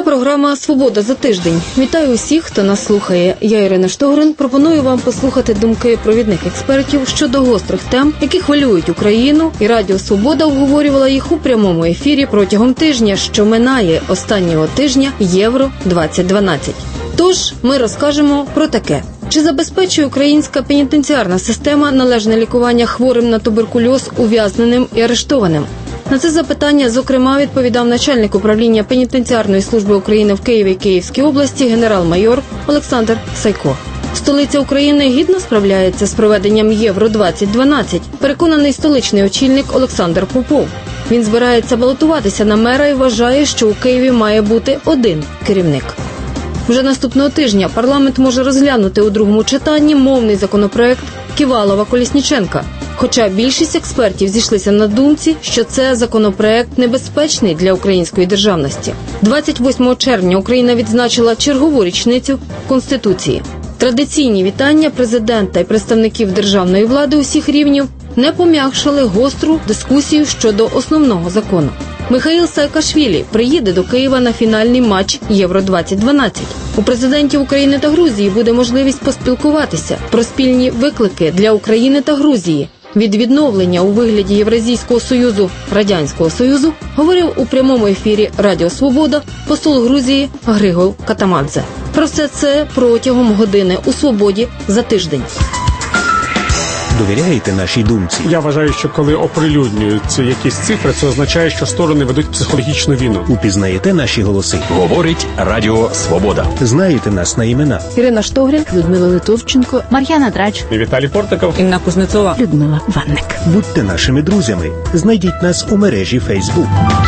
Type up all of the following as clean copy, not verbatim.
програма «Свобода за тиждень». Вітаю усіх, хто нас слухає. Я, Ірина Штогрин, пропоную вам послухати думки провідних експертів щодо гострих тем, які хвилюють Україну, і Радіо Свобода обговорювала їх у прямому ефірі протягом тижня, що минає останнього тижня Євро-2012. Тож, ми розкажемо про таке. Чи забезпечує українська пенітенціарна система належне лікування хворим на туберкульоз, ув'язненим і арештованим? На це запитання, зокрема, відповідав начальник управління пенітенціарної служби України в Києві і Київській області генерал-майор Олександр Сайко. Столиця України гідно справляється з проведенням Євро-2012, переконаний столичний очільник Олександр Попов. Він збирається балотуватися на мера і вважає, що у Києві має бути один керівник. Вже наступного тижня парламент може розглянути у другому читанні мовний законопроект Ківалова-Колісніченка. Хоча більшість експертів зійшлися на думці, що це законопроект небезпечний для української державності. 28 червня Україна відзначила чергову річницю Конституції. Традиційні вітання президента і представників державної влади усіх рівнів не пом'якшили гостру дискусію щодо основного закону. Михаїл Саакашвілі приїде до Києва на фінальний матч Євро-2012. У президентів України та Грузії буде можливість поспілкуватися про спільні виклики для України та Грузії. Від відновлення у вигляді Євразійського Союзу Радянського Союзу говорив у прямому ефірі Радіо Свобода посол Грузії Григол Катамадзе. Про все це протягом години у «Свободі за тиждень». Довіряєте нашій думці? Я вважаю, що коли оприлюднюються якісь цифри, це означає, що сторони ведуть психологічну війну. Упізнаєте наші голоси? Говорить Радіо Свобода. Знаєте нас на імена? Ірина Штогрин, Людмила Литовченко, Мар'яна Драч, Віталій Портиков, Інна Кузнецова, Людмила Ванник. Будьте нашими друзями. Знайдіть нас у мережі Facebook.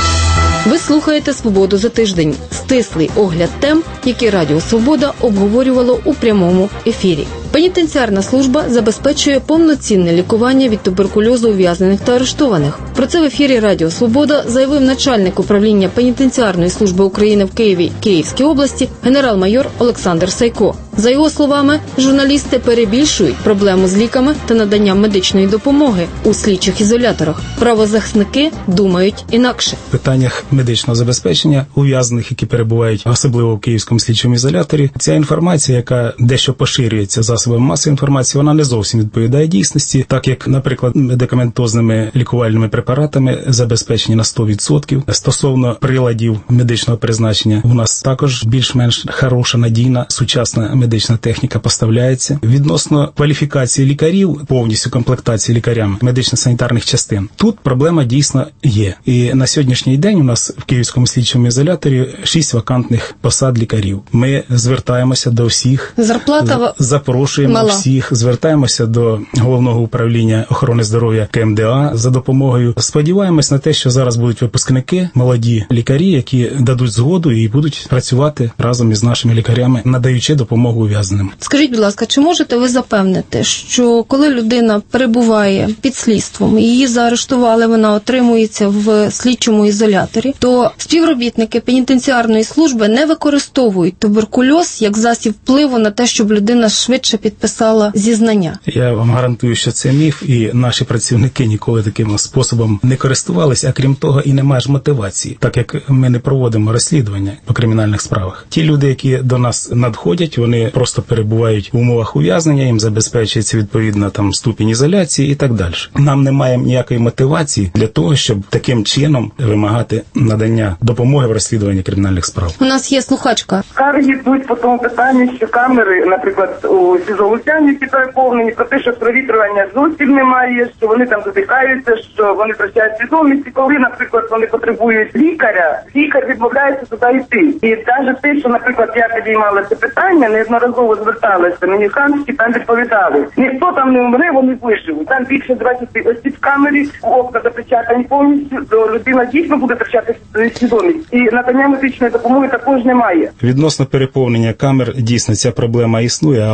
Ви слухаєте «Свободу за тиждень» – стислий огляд тем, які Радіо Свобода обговорювало у прямому ефірі. Пенітенціарна служба забезпечує повноцінне лікування від туберкульозу ув'язнених та арештованих. Про це в ефірі Радіо Свобода заявив начальник управління пенітенціарної служби України в Києві і Київській області генерал-майор Олександр Сайко. За його словами, журналісти перебільшують проблему з ліками та наданням медичної допомоги у слідчих ізоляторах. Правозахисники думають інакше. В питаннях медичного забезпечення ув'язнених, які перебувають особливо в Київському слідчому ізоляторі, ця інформація, яка дещо поширюється засобами масової інформації, вона не зовсім відповідає дійсності, так як, наприклад, медикаментозними лікувальними препаратами забезпечені на 100%. Стосовно приладів медичного призначення, у нас також більш-менш хороша, надійна, сучасна медична техніка поставляється. Відносно кваліфікації лікарів, повністю комплектації лікарями медично-санітарних частин, тут проблема дійсно є. І на сьогоднішній день у нас в Київському слідчому ізоляторі 6 вакантних посад лікарів. Ми звертаємося до всіх. Зарплата запрошуємо мала. Всіх, звертаємося до Головного управління охорони здоров'я КМДА за допомогою. Сподіваємось на те, що зараз будуть випускники, молоді лікарі, які дадуть згоду і будуть працювати разом із нашими лікарями, надаючи допомогу ув'язненим. Скажіть, будь ласка, чи можете ви запевнити, що коли людина перебуває під слідством, її заарештували, вона отримується в слідчому ізоляторі, то співробітники пенітенціарної служби не використовують туберкульоз як засіб впливу на те, щоб людина швидше підписала зізнання? Я вам гарантую, що це міф, і наші працівники ніколи таким способом не користувалися, а крім того, і немає ж мотивації, так як ми не проводимо розслідування по кримінальних справах. Ті люди, які до нас надходять, вони просто перебувають в умовах ув'язнення, їм забезпечується відповідна там ступінь ізоляції і так далі. Нам немає ніякої мотивації для того, щоб таким чином вимагати надання допомоги в розслідуванні кримінальних справ. У нас є слухачка. Скарги йдуть по тому питанню, що камери, наприклад, у СІЗО Луцянівці переповнені, про те, що провітрювання зовсім немає, що вони там задихаються, що вони втрачають свідомість. І коли, наприклад, вони потребують лікаря, лікар відмовляється туди йти. І навіть те, що, наприклад, я підіймала це питання, неодноразово зверталася, мені Хамські там відповідали. Ніхто там не умре, вони виживуть. Там більше 20 осіб в камері, окна запечатані повністю, то людина дійсно буде втрачати свідомість. І надання медичної допомоги також немає. Відносно переповнення камер, дійсно, ця проблема існує, але якщо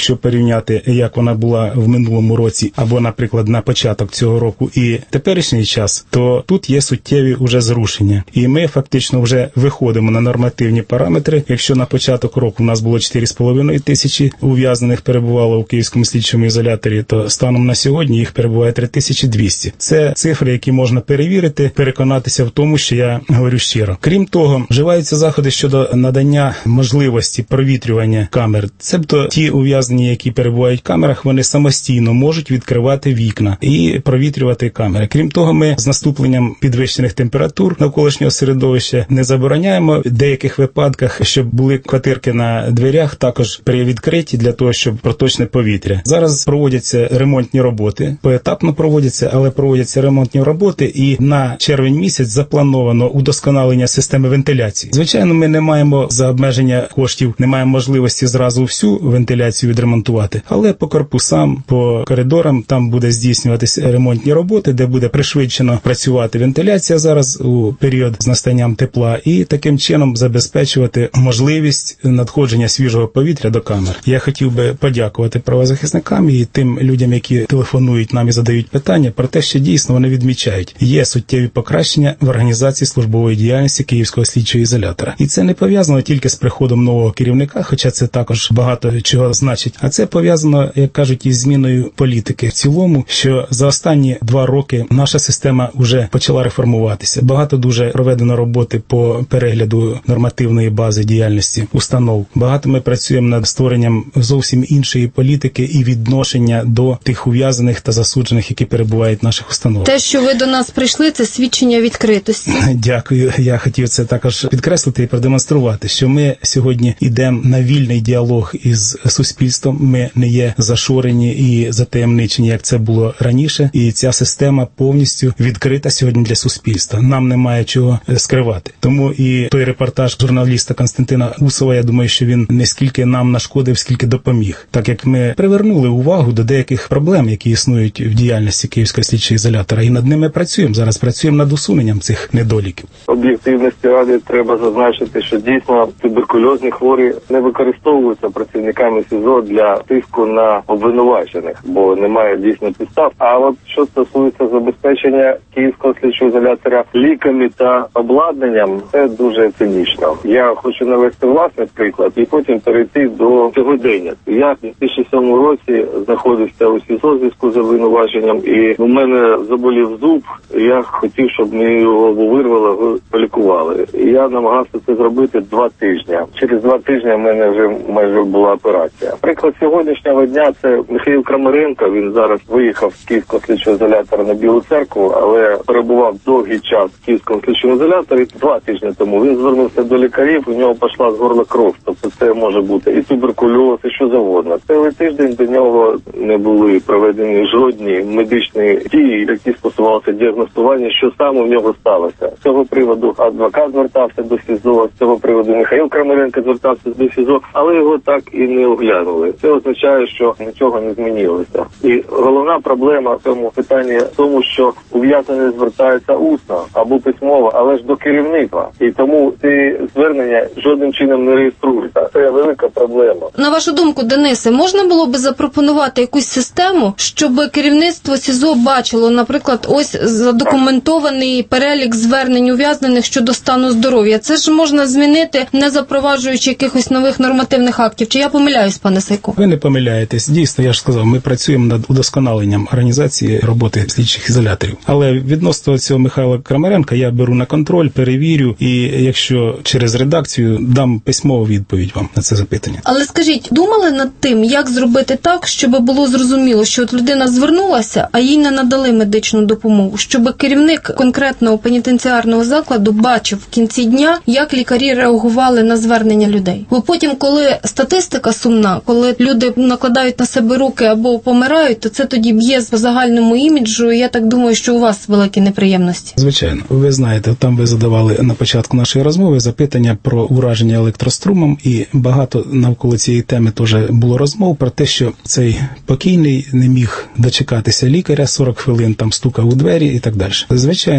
якщо порівняти, як вона була в минулому році, або, наприклад, на початок цього року і теперішній час, то тут є суттєві уже зрушення. І ми фактично вже виходимо на нормативні параметри. Якщо на початок року у нас було 4,5 тисячі ув'язнених перебувало у Київському слідчому ізоляторі, то станом на сьогодні їх перебуває 3200. Це цифри, які можна перевірити, переконатися в тому, що я говорю щиро. Крім того, вживаються заходи щодо надання можливості провітрювання камер. Цебто ті ув'язнені, які перебувають в камерах, вони самостійно можуть відкривати вікна і провітрювати камери. Крім того, ми з наступленням підвищених температур навколишнього середовища не забороняємо в деяких випадках, щоб були квартирки на дверях, також привідкриті для того, щоб проточне повітря. Зараз проводяться ремонтні роботи, поетапно проводяться, але проводяться ремонтні роботи, і на червень місяць заплановано удосконалення системи вентиляції. Звичайно, ми не маємо за обмеження коштів, не маємо можливості зразу всю вентиляцію відремонтувати, але по корпусам, по коридорам там буде здійснюватися ремонтні роботи, де буде пришвидшено працювати вентиляція зараз у період з настанням тепла, і таким чином забезпечувати можливість надходження свіжого повітря до камер. Я хотів би подякувати правозахисникам і тим людям, які телефонують нам і задають питання, про те, що дійсно вони відмічають. Є суттєві покращення в організації службової діяльності Київського слідчого ізолятора. І це не пов'язано тільки з приходом нового керівника, хоча це також багато чого значить, а це пов'язано, як кажуть, із зміною політики в цілому, що за останні 2 роки наша система вже почала реформуватися. Багато дуже проведено роботи по перегляду нормативної бази діяльності установ. Багато ми працюємо над створенням зовсім іншої політики і відношення до тих ув'язнених та засуджених, які перебувають в наших установах. Те, що ви до нас прийшли, це свідчення відкритості. Дякую. Я хотів це також підкреслити і продемонструвати, що ми сьогодні йдемо на вільний діалог із суспільством. Ми не є зашорені і затаємничені, як це було раніше. І ця система повністю відкрита сьогодні для суспільства. Нам немає чого скривати. Тому і той репортаж журналіста Константина Усова, я думаю, що він не скільки нам нашкодив, скільки допоміг. Так як ми привернули увагу до деяких проблем, які існують в діяльності Київського слідчого ізолятора, і над ними працюємо. Зараз працюємо над усуненням цих недоліків. Об'єктивності ради треба зазначити, що дійсно туберкульозні хворі не використовуються працівниками СІЗО для тиску на обвинувачених, бо немає дійсно підстав. А от що стосується забезпечення Київського слідчого ізолятора ліками та обладнанням, це дуже цинічно. Я хочу навести власний приклад і потім перейти до сьогодення. Я в 2007 році знаходився у СІЗО в зв'язку з обвинуваченням, і у мене заболів зуб, і я хотів, щоб мені його вирвало, полікували. І я намагався це зробити 2 тижні. Через 2 тижні в мене вже майже була операція. Приклад сьогоднішнього дня – це Михайло Крамаренко. Він зараз виїхав з Київського слідчого ізолятора на Білу Церкву, але перебував довгий час в Київському слідчому ізоляторі. 2 тижні тому він звернувся до лікарів, у нього пішла з горла кров. Тобто це може бути і туберкульоз, і що завгодно. Цілий тиждень до нього не були проведені жодні медичні дії, які стосувалися діагностування, що саме в нього сталося. З цього приводу адвокат звертався до СІЗО, з цього приводу Михайло Крамаренко звертався до СІЗО, але його так і не оглянули. Це означає, що нічого не змінилося. І головна проблема в цьому питанні в тому, що ув'язнені звертаються усно або письмово, але ж до керівництва. І тому ці звернення жодним чином не реєструються. Це велика проблема. На вашу думку, Денисе, можна було би запропонувати якусь систему, щоб керівництво СІЗО бачило, наприклад, ось задокументований перелік звернень ув'язнених щодо стану здоров'я? Це ж можна змінити, не запроваджуючи якихось нових нормативних актів. Чи я помиляюсь, пане Сайко? Ви не помиляєтесь. Дійсно, я ж сказав, ми працюємо над удосконаленням організації роботи слідчих ізоляторів. Але відносно цього Михайла Крамаренка я беру на контроль, перевірю, і якщо через редакцію дам письмову відповідь вам на це запитання. Але скажіть, думали над тим, як зробити так, щоб було зрозуміло, що от людина звернулася, а їй не надали медичну допомогу, щоб керівник конкретного пенітенціарного закладу бачив в кінці дня, як лікарі реагували на звернення людей. Бо потім, коли статистика сумна, коли люди накладають на себе руки або помирають, то це тоді б'є по загальному іміджу, і я так думаю, що у вас великі неприємності. Звичайно. Ви знаєте, там ви задавали на початку нашої розмови запитання про ураження електрострумом, і багато навколо цієї теми теж було розмов про те, що цей покійний не міг дочекатися лікаря, 40 хвилин там стукав у двері і так далі. Звичайно,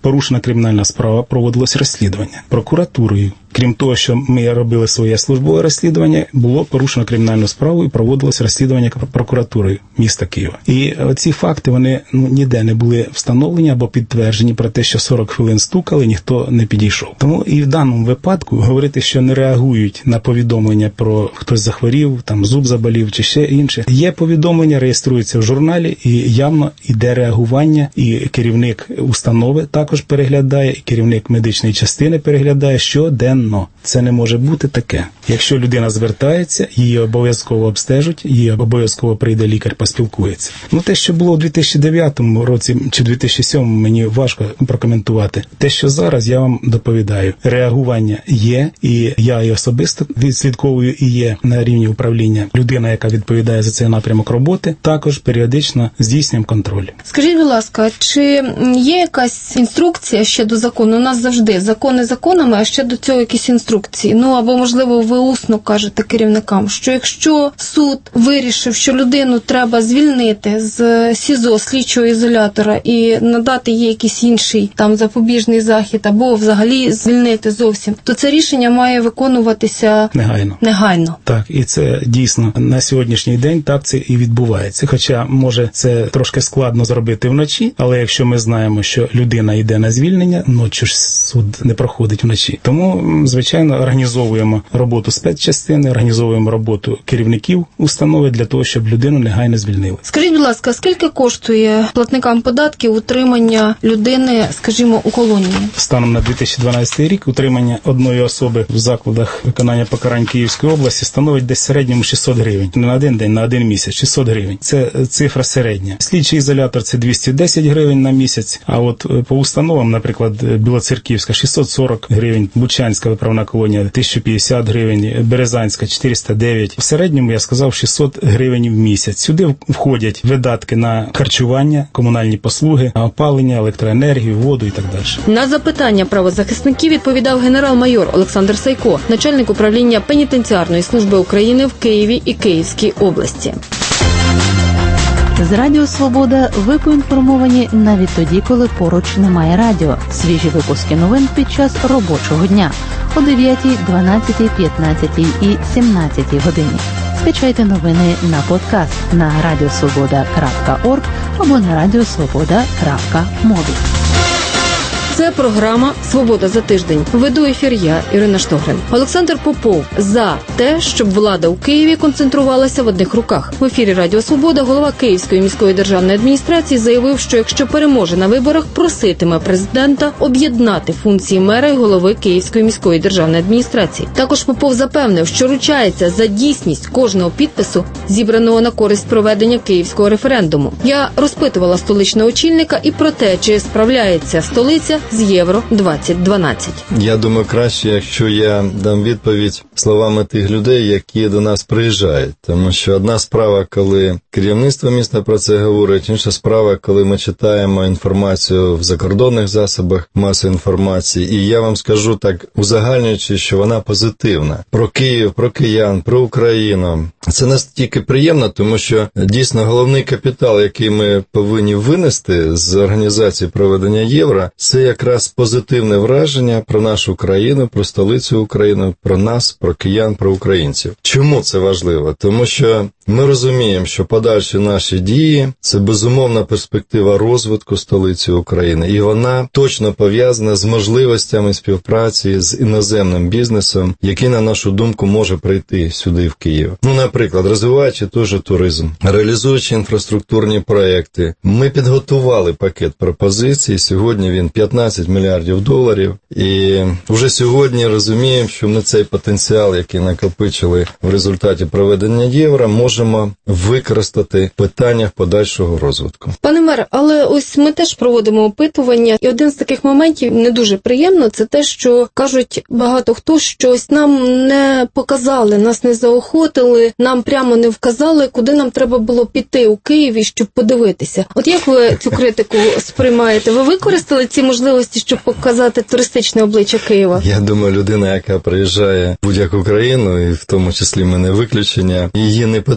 порушена кримінальна справа, проводилось розслідування прокуратурою. Крім того, що ми робили своє службове розслідування, було порушено кримінальну справу і проводилось розслідування прокуратурою міста Києва. І ці факти, вони ніде не були встановлені або підтверджені про те, що 40 хвилин стукали, ніхто не підійшов. Тому і в даному випадку говорити, що не реагують на повідомлення про хтось захворів, там зуб заболів чи ще інше. Є повідомлення, реєструються в журналі і явно іде реагування, і керівник установи також переглядає, і керівник медичної частини переглядає щоденно. Це не може бути таке. Якщо людина звертається, її обов'язково обстежать, її обов'язково прийде лікар, поспілкується. Те, що було у 2009 році чи 2007, мені важко прокоментувати. Те, що зараз, я вам доповідаю. Реагування є, і я і особисто відслідковую, і є на рівні управління людина, яка відповідає за цей напрямок роботи, також періодично здійснюємо контроль. Скажіть, будь ласка, чи є якась інструкція ще до закону? У нас завжди закони законами, а ще до цього якісь інструкції. Або, можливо, ви усно кажете керівникам, що якщо суд вирішив, що людину треба звільнити з СІЗО, слідчого ізолятора, і надати їй якийсь інший запобіжний захід, або взагалі звільнити зовсім, то це рішення має виконуватися негайно. Так, і це дійсно на сьогоднішній день так це і відбувається. Хоча, може, це трошки складно зробити вночі, але якщо ми знаємо, що людина йде на звільнення, ночі ж суд не проходить вночі. Тому, звичайно, організовуємо роботу спецчастини, організовуємо роботу керівників установи для того, щоб людину негайно звільнили. Скажіть, будь ласка, скільки коштує платникам податків утримання людини, скажімо, у колонії? Станом на 2012 рік утримання одної особи в закладах виконання покарань Київської області становить десь в середньому 600 гривень. Не на один день, на один місяць, 600 гривень. Це цифра середня. Слідчий ізолятор – це 210 гривень на місяць, а от по установам, наприклад, Білоцерківська – 640 гривень, Бучанська виправна колонія 1050 гривень, Березанська 409. В середньому, я сказав, 600 гривень в місяць. Сюди входять видатки на харчування, комунальні послуги, на опалення, електроенергію, воду і так далі. На запитання правозахисників відповідав генерал-майор Олександр Сайко, начальник управління пенітенціарної служби України в Києві і Київській області. З Радіо Свобода ви поінформовані навіть тоді, коли поруч немає радіо. Свіжі випуски новин під час робочого дня о 9, 12, 15 і 17 годині. Скачайте новини на подкаст на radiosvoboda.org або на radiosvoboda.mobi. Це програма «Свобода за тиждень». Веду ефір я, Ірина Штогрин. Олександр Попов за те, щоб влада у Києві концентрувалася в одних руках. В ефірі Радіо Свобода голова Київської міської державної адміністрації заявив, що якщо переможе на виборах, проситиме президента об'єднати функції мера і голови Київської міської державної адміністрації. Також Попов запевнив, що ручається за дійсність кожного підпису, зібраного на користь проведення київського референдуму. Я розпитувала столичного очільника і про те, чи справляється столиця з Євро-2012. Я думаю, краще, якщо я дам відповідь словами тих людей, які до нас приїжджають. Тому що одна справа, коли керівництво міста про це говорить, інша справа, коли ми читаємо інформацію в закордонних засобах масової інформації. І я вам скажу так, узагальнюючи, що вона позитивна. Про Київ, про киян, про Україну. Це настільки приємно, тому що дійсно головний капітал, який ми повинні винести з організації проведення Євро, це якраз позитивне враження про нашу країну, про столицю України, про нас, про киян, про українців. Чому це важливо? Тому що ми розуміємо, що подальші наші дії – це безумовна перспектива розвитку столиці України. І вона точно пов'язана з можливостями співпраці з іноземним бізнесом, який, на нашу думку, може прийти сюди, в Київ. Наприклад, розвиваючи той же туризм, реалізуючи інфраструктурні проекти. Ми підготували пакет пропозицій, сьогодні він 15 мільярдів доларів. І вже сьогодні розуміємо, що ми цей потенціал, який накопичили в результаті проведення Євро, можемо використати в питаннях подальшого розвитку. Пане мер, але ось ми теж проводимо опитування, і один з таких моментів не дуже приємно, це те, що кажуть багато хто, що ось нам не показали, нас не заохотили, нам прямо не вказали, куди нам треба було піти у Києві, щоб подивитися. От як ви цю критику сприймаєте? Ви використали ці можливості, щоб показати туристичне обличчя Києва? Я думаю, людина, яка приїжджає в будь-яку країну, і в тому числі ми не виключення, її не потрібно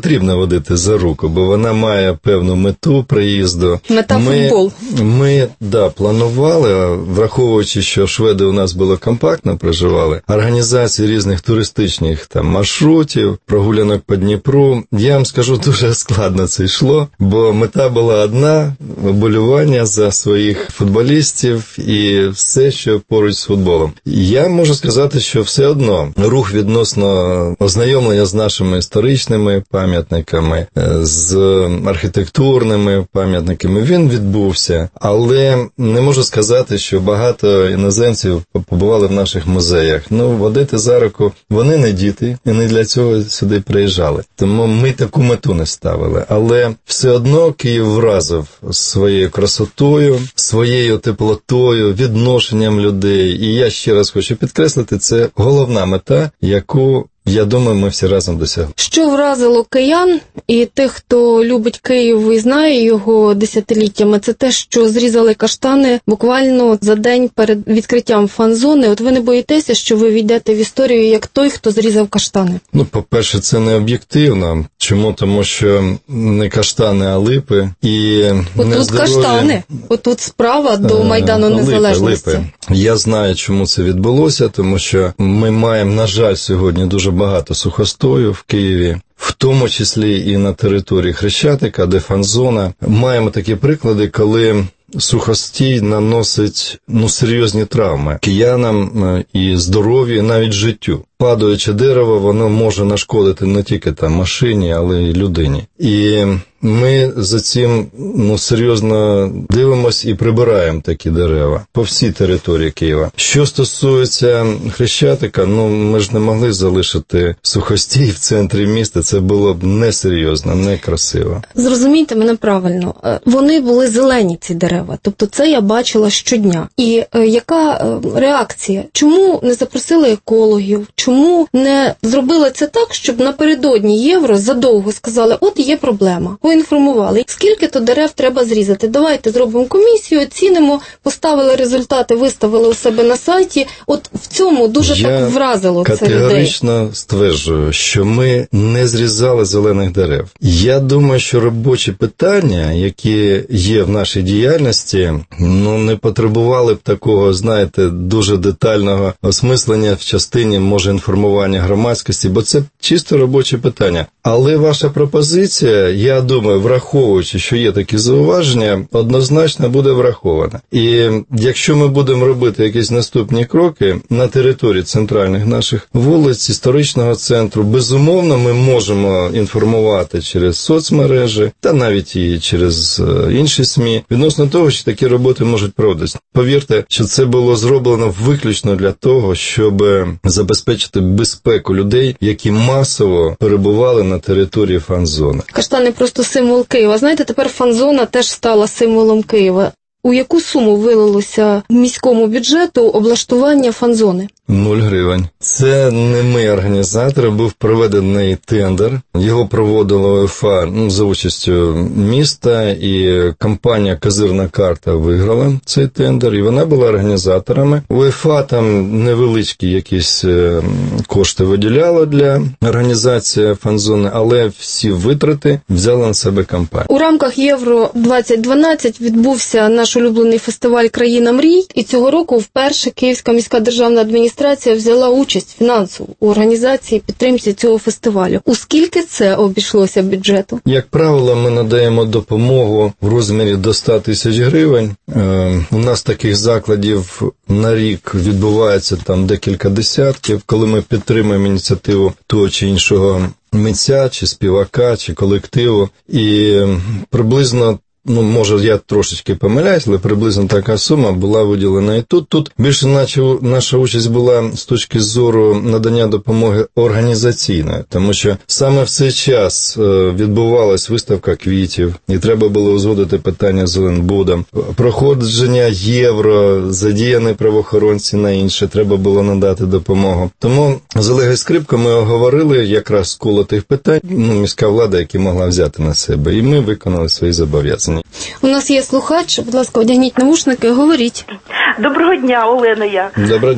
потрібно водити за руку, бо вона має певну мету приїзду. Мета футбол. Ми планували, враховуючи, що шведи у нас було компактно проживали, організації різних туристичних там маршрутів, прогулянок по Дніпру. Я вам скажу, дуже складно це йшло, бо мета була одна – вболівання за своїх футболістів і все, що поруч з футболом. Я можу сказати, що все одно рух відносно ознайомлення з нашими історичними пам'ятниками, з архітектурними пам'ятниками, він відбувся. Але не можу сказати, що багато іноземців побували в наших музеях. Водити за руку, вони не діти, і не для цього сюди приїжджали. Тому ми таку мету не ставили. Але все одно Київ вразив своєю красотою, своєю теплотою, відношенням людей. І я ще раз хочу підкреслити, це головна мета, яку, я думаю, ми всі разом досягли. Що вразило киян і тих, хто любить Київ і знає його десятиліттями, це те, що зрізали каштани буквально за день перед відкриттям фан-зони. От ви не боїтеся, що ви війдете в історію як той, хто зрізав каштани? По-перше, це не об'єктивно. Чому? Тому що не каштани, а липи. І тут каштани. Тут справа до Майдану Незалежності. Липи. Я знаю, чому це відбулося, тому що ми маємо, на жаль, сьогодні дуже багато сухостою в Києві, в тому числі і на території Хрещатика, де фан-зона. Маємо такі приклади, коли сухостій наносить серйозні травми киянам і здоров'ю, і навіть життю. Падаюче дерево, воно може нашкодити не тільки машині, але й людині. І ми за цим серйозно дивимось і прибираємо такі дерева по всій території Києва. Що стосується Хрещатика, ми ж не могли залишити сухостій в центрі міста, це було б несерйозно, некрасиво. Зрозумійте мене правильно, вони були зелені, ці дерева, тобто це я бачила щодня. І яка реакція? Чому не запросили екологів? Чому не зробили це так, щоб напередодні Євро задовго сказали, от є проблема, поінформували, скільки то дерев треба зрізати, давайте зробимо комісію, оцінимо, поставили результати, виставили у себе на сайті. От в цьому дуже так вразило це людей. Я категорично стверджую, що ми не зрізали зелених дерев. Я думаю, що робочі питання, які є в нашій діяльності, не потребували б такого, дуже детального осмислення в частині, може, інформування громадськості, бо це чисто робочі питання. Але ваша пропозиція, я думаю, враховуючи, що є такі зауваження, однозначно буде врахована. І якщо ми будемо робити якісь наступні кроки на території центральних наших вулиць, історичного центру, безумовно, ми можемо інформувати через соцмережі та навіть і через інші СМІ відносно того, що такі роботи можуть проводитися. Повірте, що це було зроблено виключно для того, щоб забезпечити безпеку людей, які масово перебували на території фан-зони. Каштани просто символ Києва. Знаєте, тепер фан-зона теж стала символом Києва. У яку суму вилилося міському бюджету облаштування фан-зони? 0 гривень. Це не ми організатори, був проведений тендер. Його проводила УЄФА за участю міста, і компанія «Козирна карта» виграла цей тендер, і вона була організаторами. УЄФА там невеличкі якісь кошти виділяла для організації фан-зони, але всі витрати взяла на себе компанія. У рамках Євро-2012 відбувся наш улюблений фестиваль «Країна мрій», і цього року вперше Київська міська державна адміністрація взяла участь фінансово у організації підтримці цього фестивалю. У скільки це обійшлося бюджету? Як правило, ми надаємо допомогу в розмірі до 100 тисяч гривень. У нас таких закладів на рік відбувається декілька десятків, коли ми підтримуємо ініціативу того чи іншого митця, чи співака, чи колективу. І приблизно, може, я трошечки помиляюсь, але приблизно така сума була виділена і тут. Тут більше наша участь була з точки зору надання допомоги організаційної, тому що саме в цей час відбувалась виставка квітів, і треба було узгодити питання з Ленбудом. Проходження Євро, задіяні правоохоронці на інше, треба було надати допомогу. Тому з Олегою Скрипко ми оговорили якраз коло тих питань, міська влада, які могла взяти на себе, і ми виконали свої зобов'язання. У нас є слухач, будь ласка, одягніть навушники, говоріть. Доброго дня, Олена я. Доброго дня.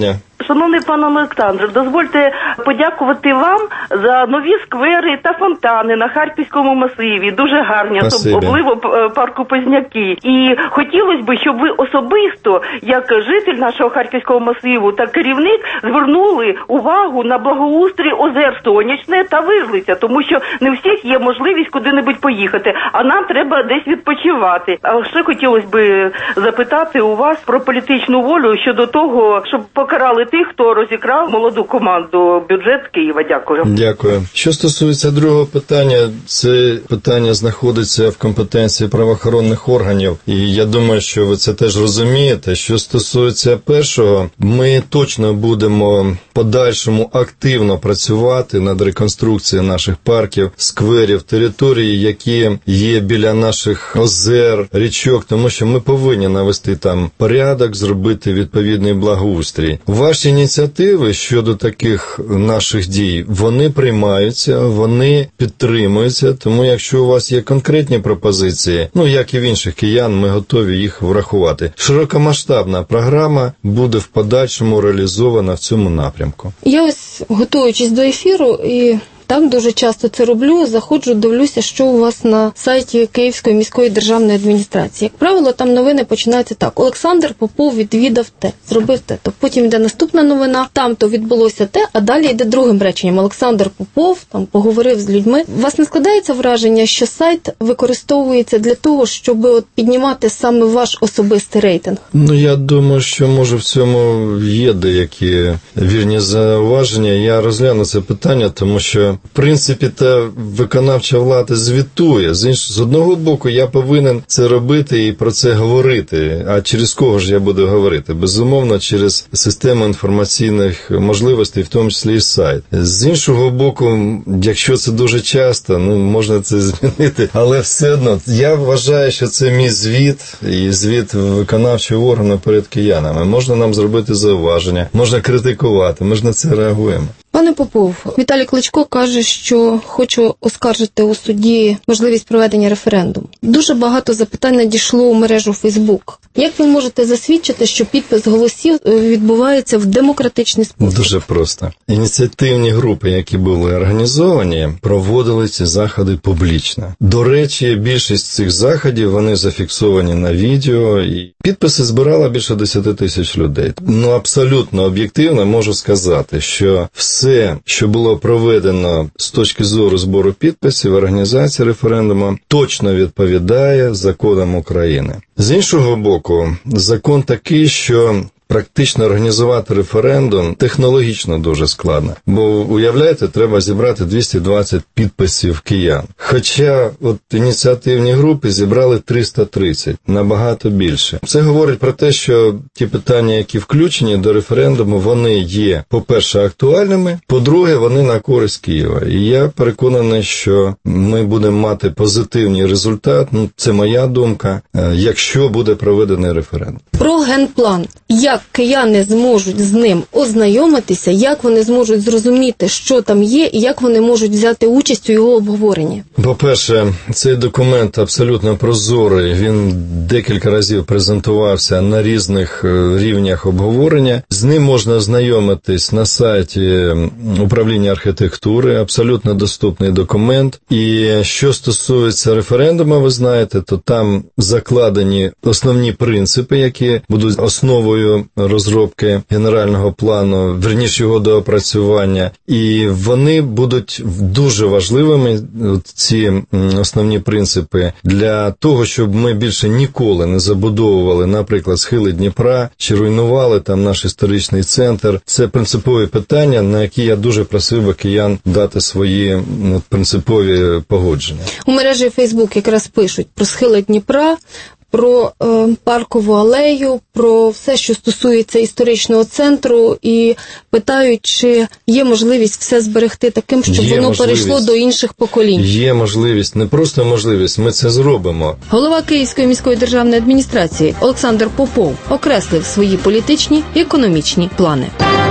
Шановний пан Олександр, дозвольте подякувати вам за нові сквери та фонтани на Харківському масиві. Дуже гарні, особливо парку Позняки. І хотілося б, щоб ви особисто, як житель нашого Харківського масиву та керівник, звернули увагу на благоустрій озер Сонячне та Вижлиця, тому що не у всіх є можливість куди-небудь поїхати, а нам треба десь відпочивати. А ще хотілося б запитати у вас про політичну волю щодо того, щоб покарали тих, хто розікрав молоду команду бюджет Києва. Дякую. Дякую. Що стосується другого питання, це питання знаходиться в компетенції правоохоронних органів, і я думаю, що ви це теж розумієте. Що стосується першого, ми точно будемо подальшому активно працювати над реконструкцією наших парків, скверів, територій, які є біля наших озер, річок, тому що ми повинні навести там порядок, зробити відповідний благоустрій. Ваші ініціативи щодо таких наших дій, вони приймаються, вони підтримуються, тому якщо у вас є конкретні пропозиції, як і в інших киян, ми готові їх врахувати. Широкомасштабна програма буде в подальшому реалізована в цьому напрямку. Я ось, готуючись до ефіру, і так дуже часто це роблю, заходжу, дивлюся, що у вас на сайті Київської міської державної адміністрації. Як правило, там новини починаються так. Олександр Попов відвідав те, зробив те. То потім йде наступна новина, там-то відбулося те, а далі йде другим реченням. Олександр Попов там поговорив з людьми. У вас не складається враження, що сайт використовується для того, щоб піднімати саме ваш особистий рейтинг? Я думаю, що, може, в цьому є деякі вірні зауваження. Я розгляну це питання, тому що в принципі, та виконавча влада звітує. З одного боку, я повинен це робити і про це говорити. А через кого ж я буду говорити? Безумовно, через систему інформаційних можливостей, в тому числі і сайт. З іншого боку, якщо це дуже часто, можна це змінити. Але все одно, я вважаю, що це мій звіт і звіт виконавчого органу перед киянами. Можна нам зробити зауваження, можна критикувати, ми ж на це реагуємо. Пане Попов, Віталій Кличко каже, що хочу оскаржити у суді можливість проведення референдуму. Дуже багато запитань надійшло у мережу Фейсбук. Як ви можете засвідчити, що підпис голосів відбувається в демократичний спосіб? Дуже просто. Ініціативні групи, які були організовані, проводили ці заходи публічно. До речі, більшість цих заходів, вони зафіксовані на відео, і підписи збирало більше 10 тисяч людей. Абсолютно об'єктивно можу сказати, що все, що було проведено з точки зору збору підписів, організації референдуму, точно відповідає законам України. З іншого боку, закон такий, що практично організувати референдум технологічно дуже складно. Бо, уявляєте, треба зібрати 220 підписів киян. Хоча ініціативні групи зібрали 330, набагато більше. Це говорить про те, що ті питання, які включені до референдуму, вони є, по-перше, актуальними, по-друге, вони на користь Києва. І я переконаний, що ми будемо мати позитивний результат, це моя думка, якщо буде проведений референдум. Про генплан. Як кияни зможуть з ним ознайомитися, як вони зможуть зрозуміти, що там є, і як вони можуть взяти участь у його обговоренні? По-перше, цей документ абсолютно прозорий, він декілька разів презентувався на різних рівнях обговорення. З ним можна ознайомитись на сайті управління архітектури, абсолютно доступний документ. І що стосується референдуму, ви знаєте, то там закладені основні принципи, які будуть основою розробки генерального плану, верніше його доопрацювання, і вони будуть дуже важливими, ці основні принципи, для того, щоб ми більше ніколи не забудовували, наприклад, схили Дніпра, чи руйнували там наш історичний центр. Це принципові питання, на які я дуже просив би киян дати свої принципові погодження. У мережі Фейсбук якраз пишуть про схили Дніпра, про паркову алею, про все, що стосується історичного центру, і питають, чи є можливість все зберегти таким, щоб воно перейшло до інших поколінь. Є можливість, не просто можливість, ми це зробимо. Голова Київської міської державної адміністрації Олександр Попов окреслив свої політичні і економічні плани.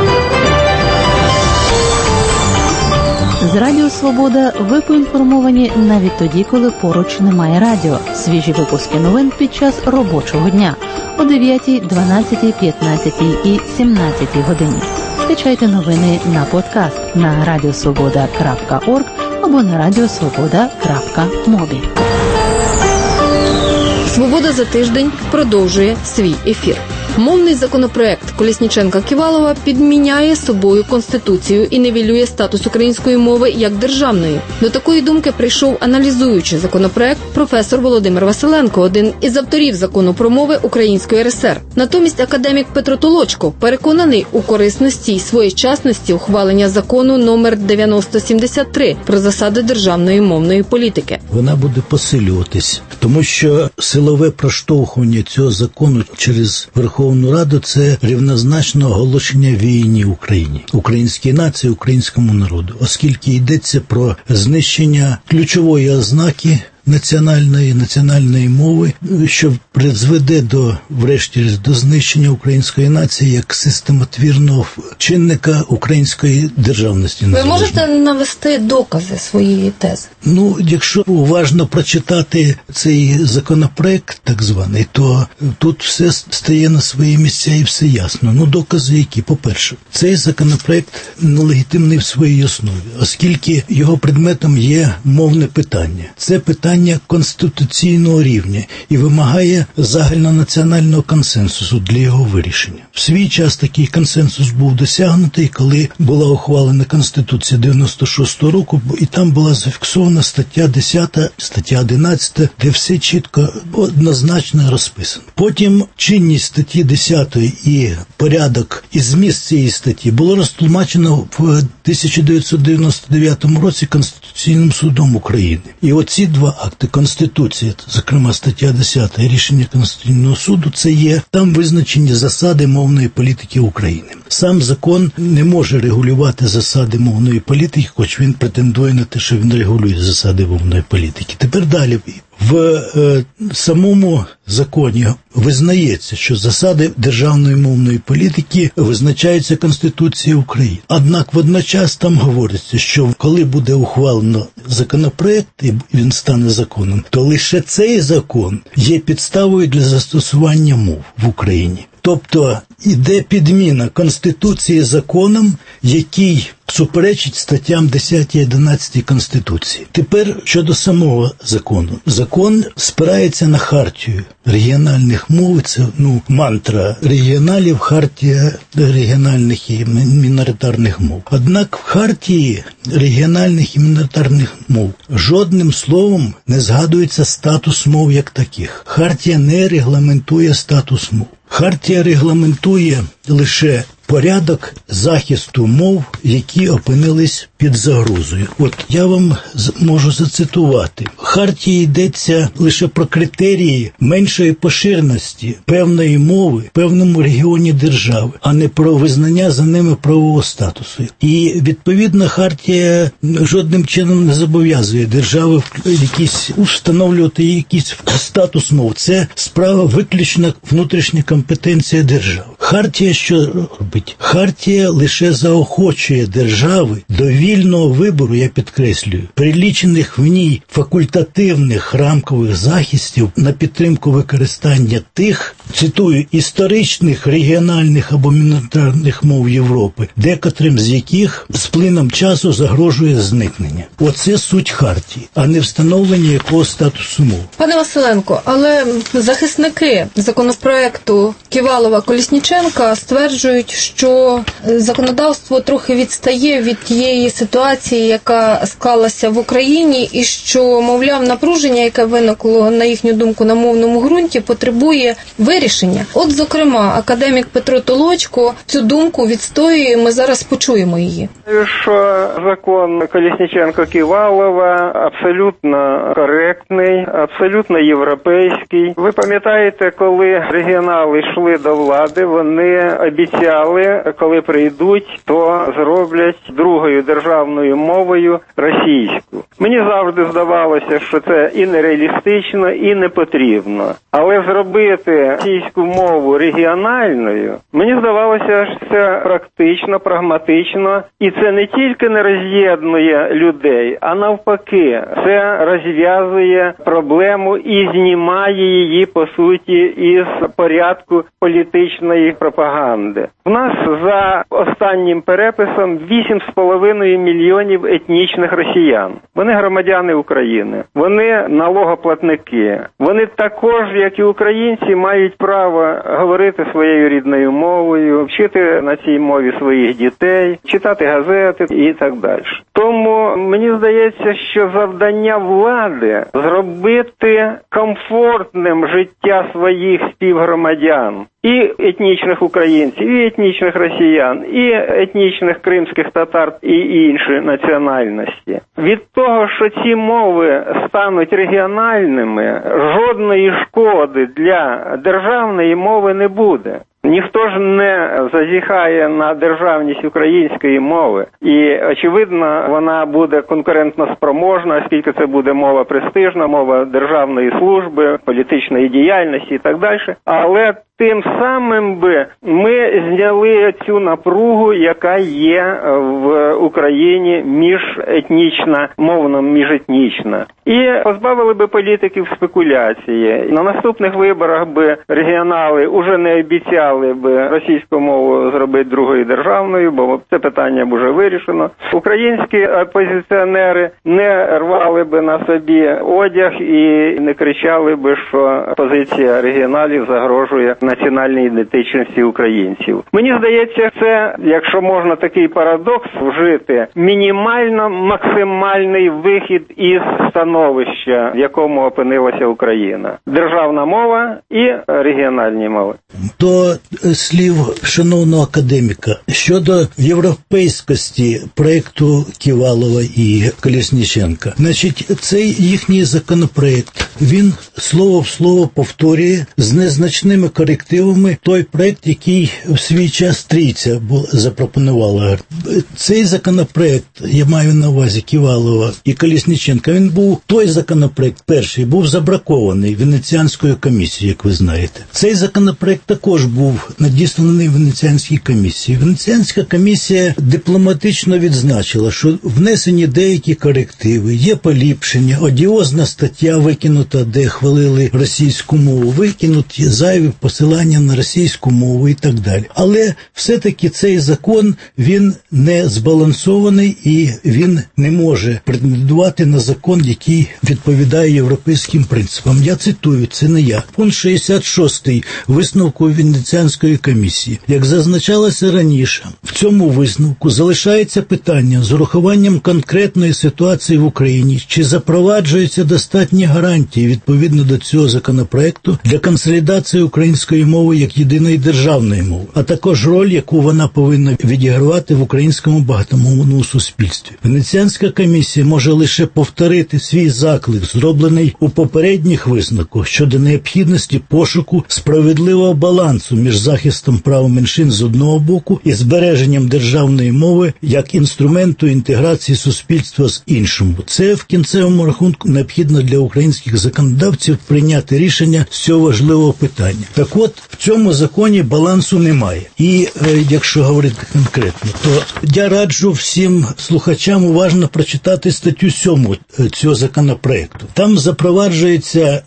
З Радіо Свобода ви поінформовані навіть тоді, коли поруч немає радіо. Свіжі випуски новин під час робочого дня о 9, 12, 15 і 17 годині. Скачайте новини на подкаст на radiosvoboda.org або на radiosvoboda.mobi. «Свобода за тиждень» продовжує свій ефір. Мовний законопроект Колесніченка-Ківалова підміняє собою Конституцію і нівелює статус української мови як державної. До такої думки прийшов, аналізуючи законопроект, професор Володимир Василенко, один із авторів закону про мови Української РСР. Натомість академік Петро Толочко переконаний у корисності і своєчасності ухвалення закону номер 9073 про засади державної мовної політики. Вона буде посилюватись, тому що силове проштовхування цього закону через Верховну Раду – це рівнозначно оголошення війни Україні, українській нації, українському народу, оскільки йдеться про знищення ключової ознаки національної мови, що призведе врешті до знищення української нації як системотвірного чинника української державності. Ви можете навести докази своєї тези? Якщо уважно прочитати цей законопроект, так званий, то тут все стає на свої місця і все ясно. Докази які? По-перше, цей законопроект нелегітимний в своїй основі, оскільки його предметом є мовне питання. Це питання конституційного рівня і вимагає загальнонаціонального консенсусу для його вирішення. В свій час такий консенсус був досягнутий, коли була ухвалена Конституція 96-го року, і там була зафіксована стаття 10, стаття 11, де все чітко, однозначно розписано. Потім чинність статті 10 і порядок і зміст цієї статті було розтлумачено в 1999 році Конституційним судом України. І оці два акти Конституції, зокрема стаття 10 і рішення Конституційного суду, це є там визначені засади мовної політики України. Сам закон не може регулювати засади мовної політики, хоч він претендує на те, що він регулює засади мовної політики. Тепер далі. В самому законі визнається, що засади державної мовної політики визначаються Конституцією України. Однак водночас там говориться, що коли буде ухвалено законопроект і він стане законом, то лише цей закон є підставою для застосування мов в Україні. Тобто іде підміна Конституції законом, який суперечить статтям 10 і 11 Конституції. Тепер щодо самого закону. Закон спирається на хартію регіональних мов, це мантра регіоналів, хартія регіональних і міноритарних мов. Однак в хартії регіональних і міноритарних мов жодним словом не згадується статус мов як таких. Хартія не регламентує статус мов. Хартія регламентує лише порядок захисту мов, які опинились під загрозою. От я вам можу зацитувати. В хартії йдеться лише про критерії меншої поширеності певної мови в певному регіоні держави, а не про визнання за ними правового статусу. І відповідно хартія жодним чином не зобов'язує держави встановлювати якийсь статус мов. Це справа виключно внутрішня компетенція держави. Хартія що робить? Хартія лише заохочує держави до вільного вибору, я підкреслюю, прилічених в ній факультативних рамкових захистів на підтримку використання тих, цитую, історичних, регіональних або міноритарних мов Європи, декотрим з яких з плином часу загрожує зникнення. Оце суть хартії, а не встановлення якого статусу мов. Пане Василенко, але захисники законопроекту Ківалова-Колесніченка стверджують, що законодавство трохи відстає від тієї ситуації, яка склалася в Україні, і що, мовляв, напруження, яке виникло, на їхню думку, на мовному ґрунті, потребує вирішення. От, зокрема, академік Петро Толочко цю думку відстоює, ми зараз почуємо її. Що закон Колесніченка-Ківалова абсолютно коректний, абсолютно європейський. Ви пам'ятаєте, коли регіонали йшли до влади, вони обіцяли, коли прийдуть, то зроблять другою державною мовою російську. Мені завжди здавалося, що це і нереалістично, і не потрібно. Але зробити російську мову регіональною, мені здавалося, що це практично, прагматично, і це не тільки не роз'єднує людей, а навпаки, це розв'язує проблему і знімає її, по суті, із порядку політичної пропаганди. У нас нас за останнім переписом 8,5 мільйонів етнічних росіян. Вони громадяни України, вони налогоплатники. Вони також, як і українці, мають право говорити своєю рідною мовою, вчити на цій мові своїх дітей, читати газети і так далі. Тому мені здається, що завдання влади зробити комфортним життя своїх співгромадян. І етнічних українців, і етнічних росіян, і етнічних кримських татар, і інші національності. Від того, що ці мови стануть регіональними, жодної шкоди для державної мови не буде. Ніхто ж не зазіхає на державність української мови. І, очевидно, вона буде конкурентно спроможна, оскільки це буде мова престижна, мова державної служби, політичної діяльності і так далі. Але тим самим би ми зняли цю напругу, яка є в Україні міжетнічна, мовно міжетнічна. І позбавили би політиків спекуляції. На наступних виборах би регіонали уже не обіцяли би російську мову зробити другою державною, бо це питання б уже вирішено. Українські опозиціонери не рвали би на собі одяг і не кричали би, що позиція регіоналів загрожує національній ідентичності українців. Мені здається, це, якщо можна такий парадокс вжити, мінімально максимальний вихід із становища, в якому опинилася Україна. Державна мова і регіональні мови. До слів шановного академіка щодо європейськості проєкту Ківалова і Колесніченка. Значить, цей їхній законопроєкт, він слово в слово повторює з незначними корективами той проєкт, який в свій час Трійця запропонувала. Цей законопроєкт, я маю на увазі Ківалова і Колесніченка, він був, той законопроєкт перший, був забракований Венеціанською комісією, як ви знаєте. Цей законопроєкт також був надісланий Венеціанській комісії. Венеціанська комісія дипломатично відзначила, що внесені деякі корективи, є поліпшення, одіозна стаття викинута, де хвалили російську мову, викинуті зайві посилання на російську мову і так далі. Але все-таки цей закон, він не збалансований і він не може претендувати на закон, який відповідає європейським принципам. Я цитую, це не я. Пункт 66 висновку Венеціанської комісії. Як зазначалося раніше, в цьому висновку залишається питання з урахуванням конкретної ситуації в Україні, чи запроваджуються достатні гарантії відповідно до цього законопроекту для консолідації української мови як єдиної державної мови, а також роль, яку вона повинна відігравати в українському багатомовному суспільстві. Венеціанська комісія може лише повторити свій заклик, зроблений у попередніх висновках щодо необхідності пошуку справедливого балансу між захистом прав меншин з одного боку і збереженням державної мови як інструменту інтеграції суспільства з іншим. Це в кінцевому рахунку необхідно для українських законодавців прийняти рішення з цього важливого питання. Так от, в цьому законі балансу немає. І якщо говорити конкретно, то я раджу всім слухачам уважно прочитати статтю 7 цього законопроекту. Там запроваджується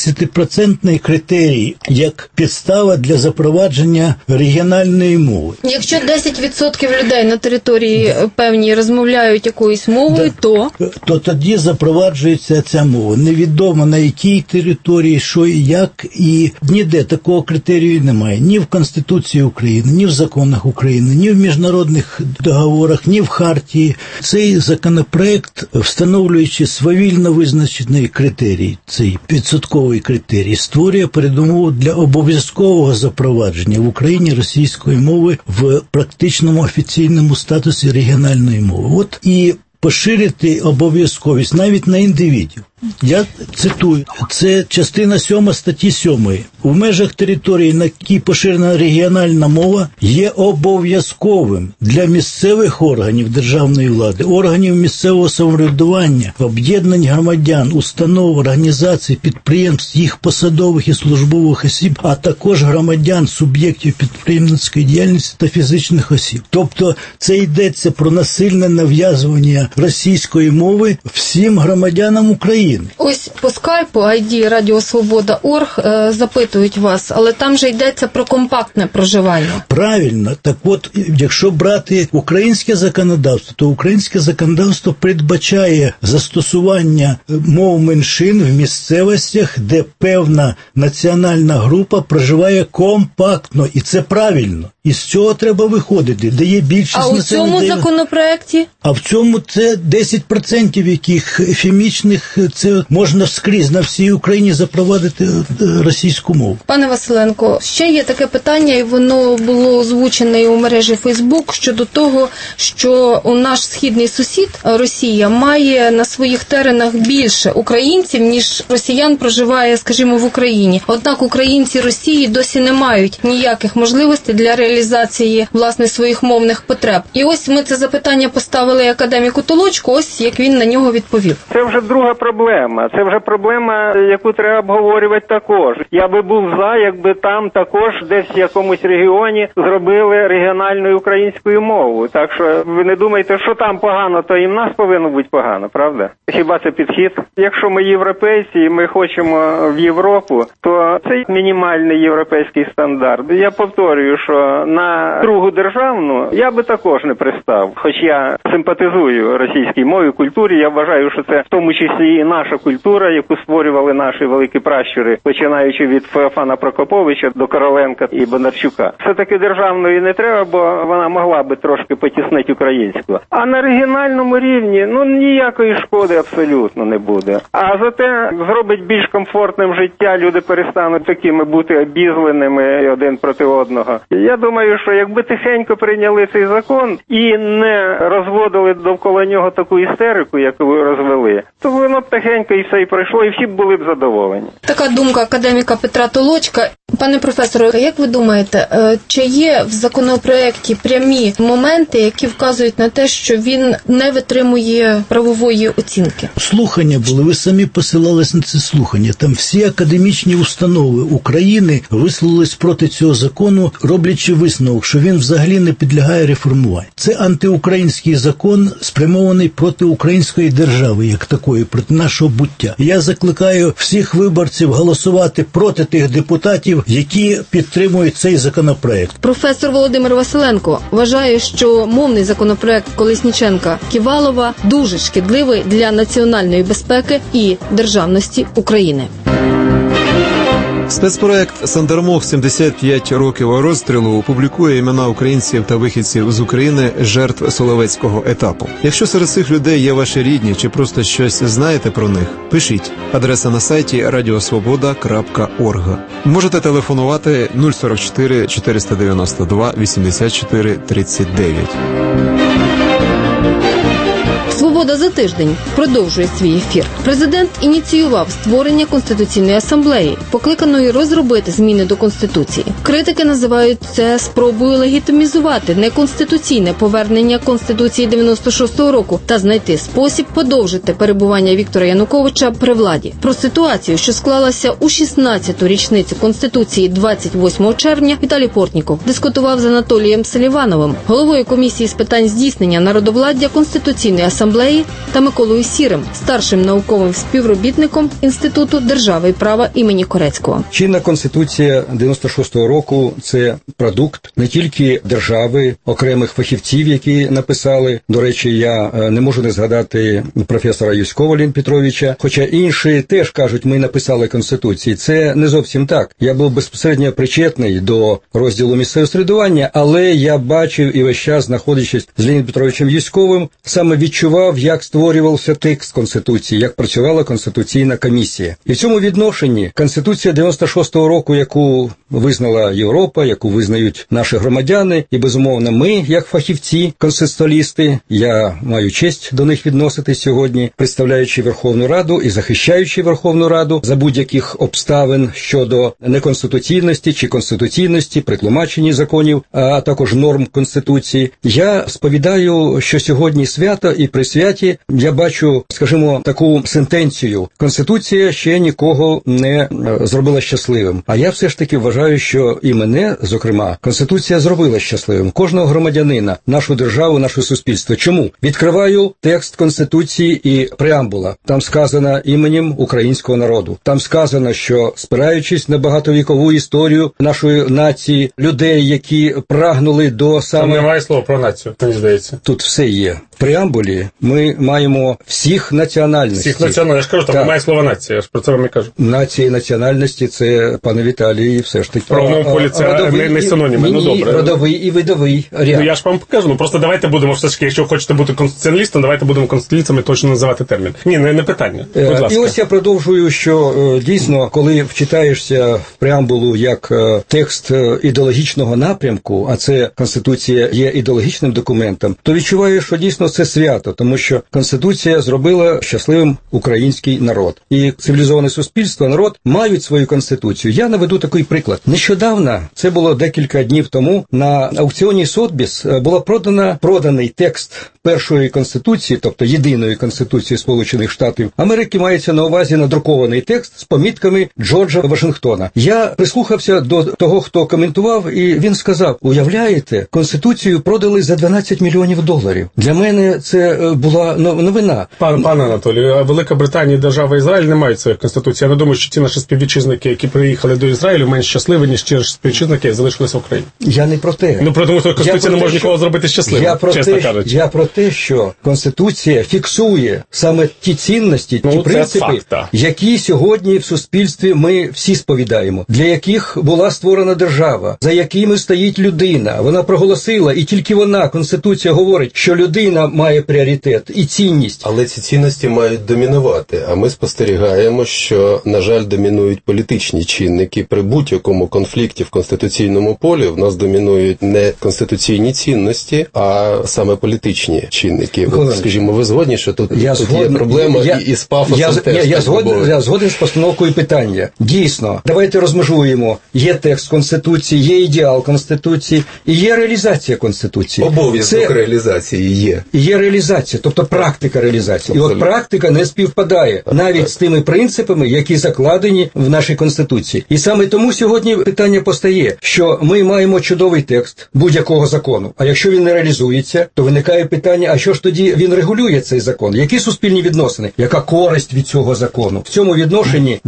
10% критерій як підстава для запровадження регіональної мови. Якщо 10% людей на території певній розмовляють якоюсь мовою, то тоді запроваджується ця мова. Невідомо на якій території, що і як, і ніде такого критерію немає. Ні в Конституції України, ні в законах України, ні в міжнародних договорах, ні в хартії. Цей законопроект, встановлюючи свавільно визначений критерій, цей відсотковий критерій, створює передумову для обов'язкового запровадження в Україні російської мови в практичному офіційному статусі регіональної мови. От і поширити обов'язковість навіть на індивідів. Я цитую, це частина 7 статті 7. У межах території, на якій поширена регіональна мова, є обов'язковим для місцевих органів державної влади, органів місцевого самоврядування, об'єднань громадян, установ, організацій, підприємств, їх посадових і службових осіб, а також громадян, суб'єктів підприємницької діяльності та фізичних осіб. Тобто це йдеться про насильне нав'язування російської мови всім громадянам України. України. Ось по скайпу ID Радіосвобода.орг запитують вас, але там же йдеться про компактне проживання. Правильно. Так от, якщо брати українське законодавство, то українське законодавство передбачає застосування мов меншин в місцевостях, де певна національна група проживає компактно, і це правильно. І з цього треба виходити, де є більшість національних... А у цьому законопроекті? А в цьому це 10%, яких ефемічних, це можна скрізь на всій Україні запровадити російську мову. Пане Василенко, ще є таке питання, і воно було озвучене у мережі Фейсбук щодо того, що наш східний сусід Росія має на своїх теренах більше українців, ніж росіян проживає, скажімо, в Україні. Однак українці Росії досі не мають ніяких можливостей для реалізації, власне, своїх мовних потреб. І ось ми це запитання поставили академіку Толочку, ось як він на нього відповів. Це вже друга проблема. Це вже проблема, яку треба обговорювати також. Я би був за, якби там також десь в якомусь регіоні зробили регіональною українською мовою. Так що ви не думаєте, що там погано, то і в нас повинно бути погано, правда? Хіба це підхід? Якщо ми європейці і ми хочемо в Європу, то це мінімальний європейський стандарт. Я повторюю, що на другу державну я би також не пристав. Хоч я симпатизую російській мові, культурі, я вважаю, що це в тому числі і наша культура, яку створювали наші великі пращури, починаючи від Феофана Прокоповича до Короленка і Бондарчука. Все-таки державної не треба, бо вона могла би трошки потіснити українську. А на регіональному рівні, ніякої шкоди абсолютно не буде. А зате зробить більш комфортним життя, люди перестануть такими бути обізленими один проти одного. Я думаю, що якби тихенько прийняли цей закон і не розводили довкола нього таку істерику, яку ви розвели, то воно б тихенько і все і пройшло, і всі були б задоволені. Така думка академіка Петра Толочка. Пане професоре, як ви думаєте, чи є в законопроекті прямі моменти, які вказують на те, що він не витримує правової оцінки? Слухання були, ви самі посилались на це слухання. Там всі академічні установи України висловились проти цього закону, роблячи висновок, що він взагалі не підлягає реформуванню. Це антиукраїнський закон, спрямований проти української держави, як такої, проти нашого буття. Я закликаю всіх виборців голосувати проти тих депутатів, які підтримують цей законопроект. Професор Володимир Василенко вважає, що мовний законопроект Колесніченка-Ківалова дуже шкідливий для національної безпеки і державності України. Спецпроект «Сандармох. 75 років розстрілу» публікує імена українців та вихідців з України, жертв Соловецького етапу. Якщо серед цих людей є ваші рідні чи просто щось знаєте про них, пишіть. Адреса на сайті radiosvoboda.org. Можете телефонувати 044 492 84 39. «Свобода за тиждень» продовжує свій ефір. Президент ініціював створення Конституційної асамблеї, покликаної розробити зміни до Конституції. Критики називають це спробою легітимізувати неконституційне повернення Конституції 96-го року та знайти спосіб подовжити перебування Віктора Януковича при владі. Про ситуацію, що склалася у 16-ту річницю Конституції 28 червня, Віталій Портніков дискутував з Анатолієм Селівановим, головою комісії з питань здійснення народовладдя Конституційної асамблеї, та Миколою Сірим, старшим науковим співробітником Інституту держави і права імені Корецького. Чинна Конституція 96-го року – це продукт не тільки держави, окремих фахівців, які написали. До речі, я не можу не згадати професора Юськова Леоніда Петровича, хоча інші теж кажуть, ми написали Конституції. Це не зовсім так. Я був безпосередньо причетний до розділу місцевого самоврядування, але я бачив і весь час, знаходячись з Леонідом Петровичем Юськовим, саме відчував, як створювався текст Конституції, як працювала Конституційна комісія. І в цьому відношенні Конституція 96-го року, яку визнала Європа, яку визнають наші громадяни, і, безумовно, ми, як фахівці, конституціалісти, я маю честь до них відноситись сьогодні, представляючи Верховну Раду і захищаючи Верховну Раду за будь-яких обставин щодо неконституційності чи конституційності при тлумаченні законів, а також норм Конституції. Я сповідаю, що сьогодні свято і присвячення 9 я бачу, скажімо, таку сентенцію. Конституція ще нікого не зробила щасливим. А я все ж таки вважаю, що і мене, зокрема, Конституція зробила щасливим. Кожного громадянина, нашу державу, наше суспільство. Чому? Відкриваю текст Конституції і преамбула. Там сказано іменем українського народу. Там сказано, що спираючись на багатовікову історію нашої нації, людей, які прагнули до саме... Там немає слова про націю, мені здається. Тут все є. В преамбулі ми маємо всіх національностей. Всіх національностей. Я ж кажу, там немає слова нація, я ж про це вам і кажу. Нації і національності, це, пане Віталій, все ж таки... В правовому полі це не синоніми, ну добре. Родовий і видовий ряд. Ну я ж вам покажу, просто давайте будемо все ж таки, якщо хочете бути конституціоналістом, давайте будемо конституціалістами точно називати термін. Ні, не питання, будь ласка. І ось я продовжую, що дійсно, коли вчитаєшся в преамбулу як текст ідеологічного напрямку, а це Конституція є ідеологічним документом, то відчуваєш, що дійсно це свято, тому що Конституція зробила щасливим український народ. І цивілізоване суспільство, народ мають свою Конституцію. Я наведу такий приклад. Нещодавно, це було декілька днів тому, на аукціоні Сотбіс було проданий текст першої Конституції, тобто єдиної Конституції Сполучених Штатів Америки, мається на увазі надрукований текст з помітками Джорджа Вашингтона. Я прислухався до того, хто коментував, і він сказав, уявляєте, Конституцію продали за $12 мільйонів. Для мене це була новина. Пане Анатолію, Велика Британія і держава Ізраїль не мають своїх конституцій. Я не думаю, що ті наші співвітчизники, які приїхали до Ізраїлю, менш щасливі, ніж ті ж співвітчизники, які залишилися в Україні. Я не про те. Ну, тому що Конституція не може нікого зробити щасливим, чесно кажучи. Я про те, що Конституція фіксує саме ті цінності, ті принципи, які сьогодні в суспільстві ми всі сповідаємо, для яких була створена держава, за якими стоїть людина. Вона проголосила, і тільки вона, Конституція, говорить, що людина має пріоритет і цінність. Але ці цінності мають домінувати, а ми спостерігаємо, що, на жаль, домінують політичні чинники. При будь-якому конфлікті в конституційному полі в нас домінують не конституційні цінності, а саме політичні чинники. От, скажімо, ви згодні, що тут є проблема і з пафосом теж? Я згоден з постановкою питання. Дійсно, давайте розмежуємо. Є текст Конституції, є ідеал Конституції і є реалізація Конституції. Обов'язок реалізації є. І є реалізація, тобто практика реалізації. Абсолютно. І от практика не співпадає навіть з тими принципами, які закладені в нашій Конституції. І саме тому сьогодні питання постає, що ми маємо чудовий текст будь-якого закону, а якщо він не реалізується, то виникає питання, а що ж тоді він регулює цей закон? Які суспільні відносини? Яка користь від цього закону? В цьому відношенні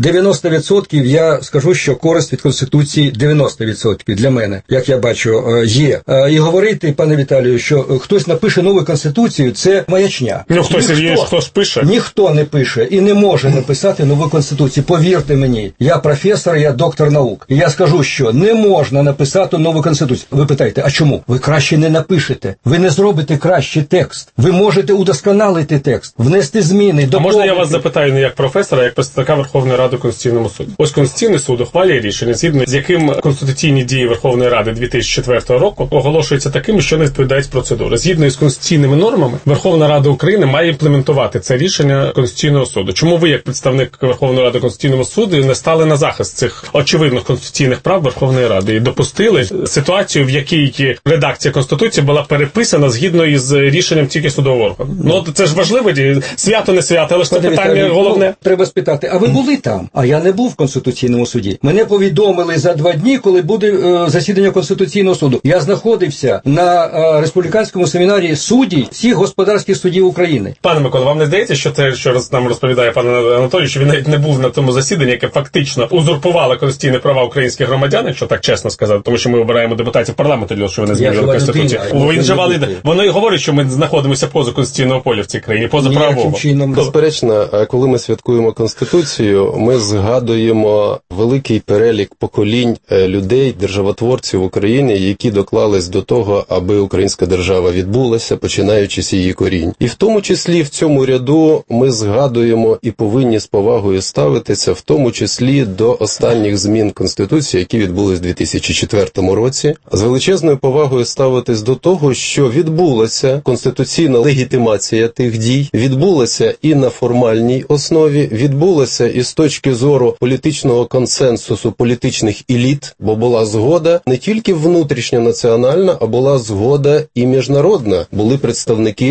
90% я скажу, що користь від Конституції 90% для мене, як я бачу, є. І говорити, пане Віталію, що хтось напише нову Конституцію, це маячня. Ну, хтось пише. Ніхто не пише і не може написати нову Конституцію. Повірте мені, я професор, я доктор наук. І я скажу, що не можна написати нову Конституцію. Ви питаєте, а чому? Ви краще не напишете. Ви не зробите кращий текст. Ви можете удосконалити текст, внести зміни, доповнити. А можна я вас запитаю не як професора, а як представника Верховної Ради Конституційному суду? Ось Конституційний суд ухвалює рішення, згідно з яким конституційні дії Верховної Ради 2004 року оголошуються такими, що не відповідають процедури. Згідно з конституційними нормами, Верховна Рада України має імплементувати це рішення Конституційного суду. Чому ви, як представник Верховної Ради Конституційного суду, не стали на захист цих очевидних конституційних прав Верховної Ради і допустили ситуацію, в якій редакція Конституції була переписана згідно із рішенням тільки судового органу? Ну, це ж важливо, свято не свято, але ж це питання головне. Треба спитати, а ви були там? А я не був в Конституційному суді. Мене повідомили за 2 дні, коли буде засідання Конституційного суду. Я знаходився на республіканському семінарі суддів всіх господарських судів України. Пане Микола, вам не здається, що це, що нам розповідає пан Анатолій, що він навіть не був на тому засіданні, яке фактично узурпувало конституційні права українських громадян, якщо так чесно сказати, тому що ми обираємо депутатів парламенту, для того, що вони змінили Конституцію. Воно і говорить, що ми знаходимося поза конституційного поля в цій країні, поза правового. Безперечно, коли ми святкуємо Конституцію, ми згадуємо великий перелік поколінь людей, державотворців в Україні, які доклались до того, аби українська держава відбулася, починаючи з її корінь. І в тому числі в цьому ряду ми згадуємо і повинні з повагою ставитися, в тому числі до останніх змін Конституції, які відбулись у 2004 році, з величезною повагою ставитись до того, що відбулася конституційна легітимація тих дій, відбулася і на формальній основі, відбулася і з точки зору політичного консенсусу політичних еліт, бо була згода не тільки внутрішньонаціональна, а була згода і міжнародна. Були представники міжнародних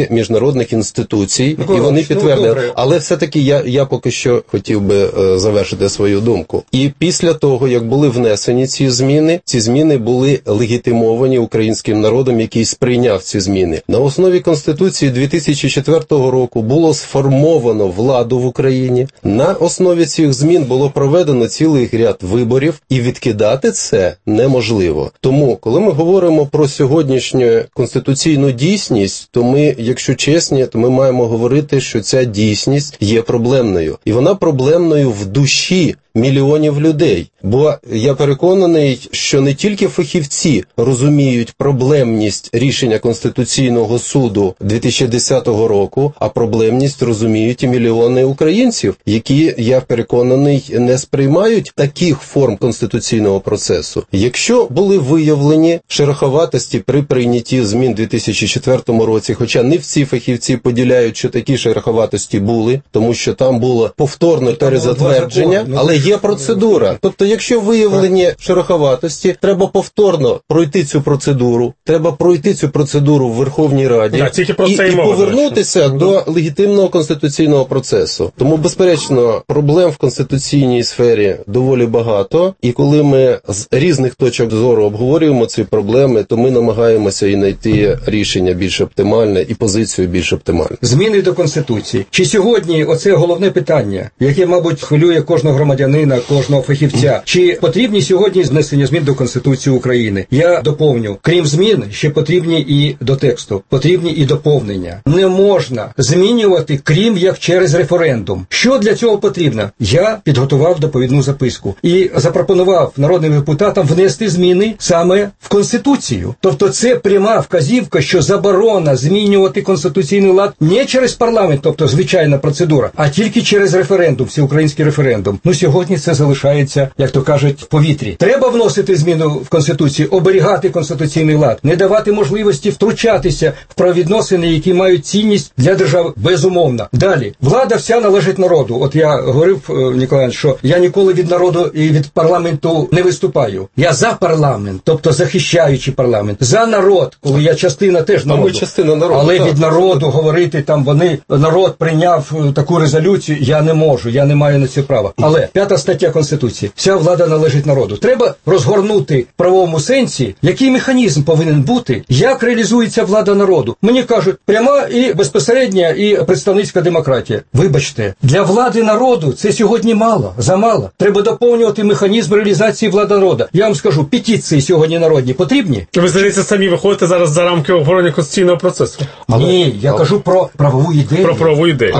міжнародних інституцій, і вони підтвердили. Але все-таки я поки що хотів би завершити свою думку. І після того, як були внесені ці зміни були легітимовані українським народом, який сприйняв ці зміни. На основі Конституції 2004 року було сформовано владу в Україні. На основі цих змін було проведено цілий ряд виборів, і відкидати це неможливо. Тому, коли ми говоримо про сьогоднішню конституційну дійсність, то ми, якщо чесні, то ми маємо говорити, що ця дійсність є проблемною. І вона проблемною в душі мільйонів людей. Бо я переконаний, що не тільки фахівці розуміють проблемність рішення Конституційного суду 2010 року, а проблемність розуміють і мільйони українців, які, я переконаний, не сприймають таких форм конституційного процесу. Якщо були виявлені шероховатості при прийнятті змін у 2004 році, хоча не всі фахівці поділяють, що такі шероховатості були, тому що там було повторне перезатвердження, але є процедура. Тобто, якщо виявлені шероховатості, треба повторно пройти цю процедуру, треба пройти цю процедуру в Верховній Раді і повернутися до легітимного конституційного процесу. Тому, безперечно, проблем в конституційній сфері доволі багато, і коли ми з різних точок зору обговорюємо ці проблеми, то ми намагаємося і знайти рішення більш оптимальне і позицію більш оптимальну. Зміни до Конституції. Чи сьогодні оце головне питання, яке, мабуть, хвилює кожного громадянина, кожного фахівця? Чи потрібні сьогодні знесення змін до Конституції України? Я доповню. Крім змін, ще потрібні і до тексту, потрібні і доповнення. Не можна змінювати, крім як через референдум. Що для цього потрібно? Я підготував доповідну записку і запропонував народним депутатам внести зміни саме в Конституцію. Тобто це пряма вказівка, що заборона змінювати конституційний лад не через парламент, тобто звичайна процедура, а тільки через референдум, всеукраїнський референдум. Ну, сьогодні це залишається, як то кажуть, в повітрі. Треба вносити зміну в Конституцію, оберігати конституційний лад, не давати можливості втручатися в правовідносини, які мають цінність для держави, безумовно. Далі. Влада вся належить народу. От я говорив, Ніколай, що я ніколи від народу і від парламенту не виступаю. Я за парламент, тобто захищаючи парламент. За народ, коли я частина теж народу. Ми частина народу. Але від народу говорити, там, народ прийняв таку резолюцію, я не можу, я не маю на це права. Але 5 стаття Конституції. Вся влада належить народу. Треба розгорнути в правовому сенсі, який механізм повинен бути, як реалізується влада народу. Мені кажуть, пряма і безпосередня і представницька демократія. Вибачте, для влади народу це сьогодні мало, замало. Треба доповнювати механізм реалізації влади народу. Я вам скажу, петиції сьогодні народні потрібні? Ви, здається, самі виходите зараз за рамки обговорення конституційного процесу. Ні, я кажу про правову ідею. Про правову ідею.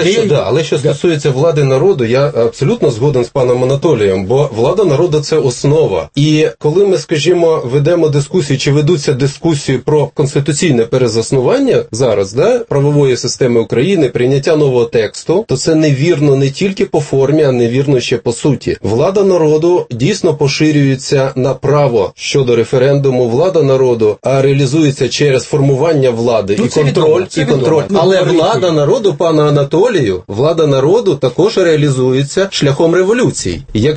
Але що стосується влади народу, я абсолютно згоден з паном Анатолієм, бо влада народу – це основа. І коли ми, скажімо, ведемо дискусії, чи ведуться дискусії про конституційне перезаснування зараз, правової системи України, прийняття нового тексту, то це невірно не тільки по формі, а невірно ще по суті. Влада народу дійсно поширюється на право щодо референдуму, влада народу реалізується через формування влади і контроль. Але влада народу, пана Анатолію, влада народу також реалізується шляхом революцій.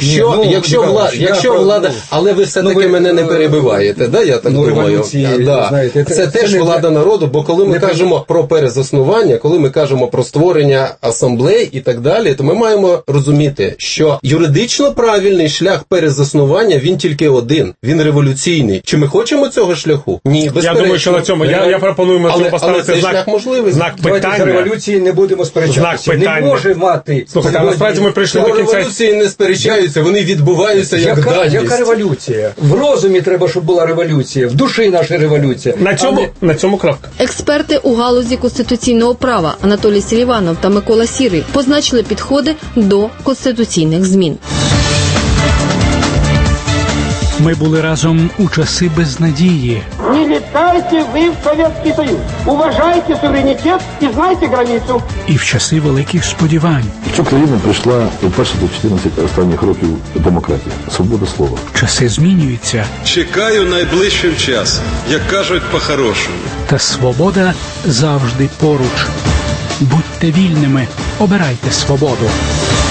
Якщо влада, але ви все-таки мене не перебиваєте, я так думаю. Це теж влада народу, бо коли ми кажемо про перезаснування, коли ми кажемо про створення асамблей і так далі, то ми маємо розуміти, що юридично правильний шлях перезаснування, він тільки один, він революційний. Чи ми хочемо цього шляху? Ні, безперечно. Я думаю, що на цьому, я пропоную на цьому поставити знак питання. За революції не будемо сперечатися. Не може мати... Слухайте, а насправді ми прийшли до кінця... Революції не сперечаються, вони відбуваються як даність. Яка революція? В розумі треба, щоб була революція, в душі наша революція. На цьому крапка. Експерти у галузі конституційного права Анатолій Селіванов та Микола Сірий позначили підходи до конституційних змін. Ми були разом у часи безнадії. Не літайте ви в Совєтський Союз. Уважайте суверенітет і знайте границю. І в часи великих сподівань. В цю країну прийшла вперше до 14 останніх років демократія, свобода слова. Часи змінюються. Чекаю найближчим час, як кажуть по-хорошому. Та свобода завжди поруч. Будьте вільними, обирайте свободу.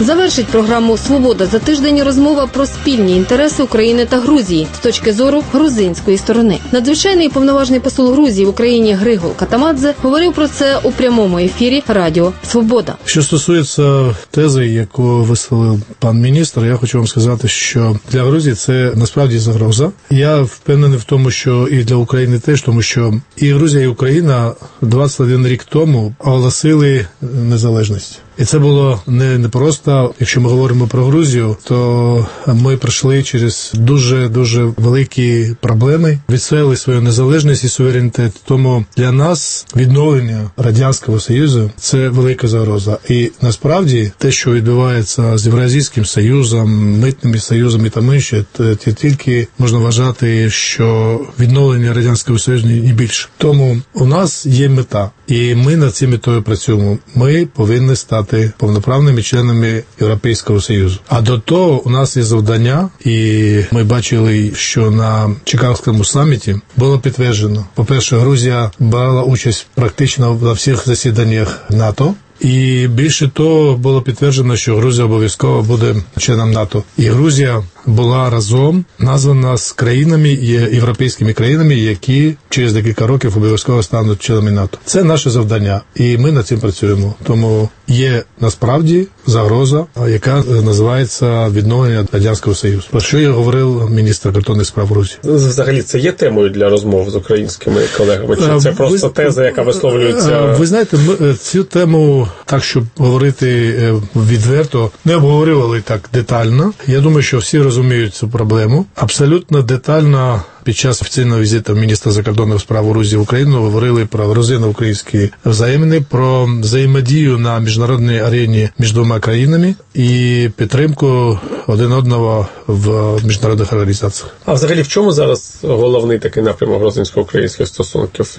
Завершить програму «Свобода за тиждень» розмова про спільні інтереси України та Грузії з точки зору грузинської сторони. Надзвичайний повноважний посол Грузії в Україні Григол Катамадзе говорив про це у прямому ефірі Радіо Свобода. Що стосується тези, яку висловив пан міністр, я хочу вам сказати, що для Грузії це насправді загроза. Я впевнений в тому, що і для України теж, тому що і Грузія, і Україна 21 рік тому оголосили незалежність. І це було не просто, якщо ми говоримо про Грузію, то ми пройшли через дуже великі проблеми, відстояли свою незалежність і суверенітет. Тому для нас відновлення Радянського Союзу – це велика загроза. І насправді те, що відбувається з Євразійським Союзом, митними союзами та інше, тільки можна вважати, що відновлення Радянського Союзу не більше. Тому у нас є мета, і ми над цією метою працюємо. Ми повинні стати повноправними членами Європейського Союзу. А до того у нас є завдання, і ми бачили, що на Чикагському саміті було підтверджено. По-перше, Грузія брала участь практично на всіх засіданнях НАТО. І більше того, було підтверджено, що Грузія обов'язково буде членом НАТО. І Грузія була разом названа з країнами, європейськими країнами, які через декілька років обов'язково стануть членами НАТО. Це наше завдання, і ми над цим працюємо. Тому є насправді загроза, яка називається відновлення Радянського Союзу. Про що я говорив міністр закордонних справ Грузії. Взагалі, це є темою для розмов з українськими колегами? Чи це просто теза, яка висловлюється? Ви знаєте, ми цю тему, так, щоб говорити відверто, не обговорювали так детально. Я думаю, що всі розуміють цю проблему. Абсолютно детально під час офіційного візиту міністра закордонних справ Грузії в Україну говорили про грузино-українські взаємини, про взаємодію на міжнародній арені між двома країнами і підтримку один одного в міжнародних організаціях. А взагалі в чому зараз головний такий напрямок грузинсько-українських стосунків?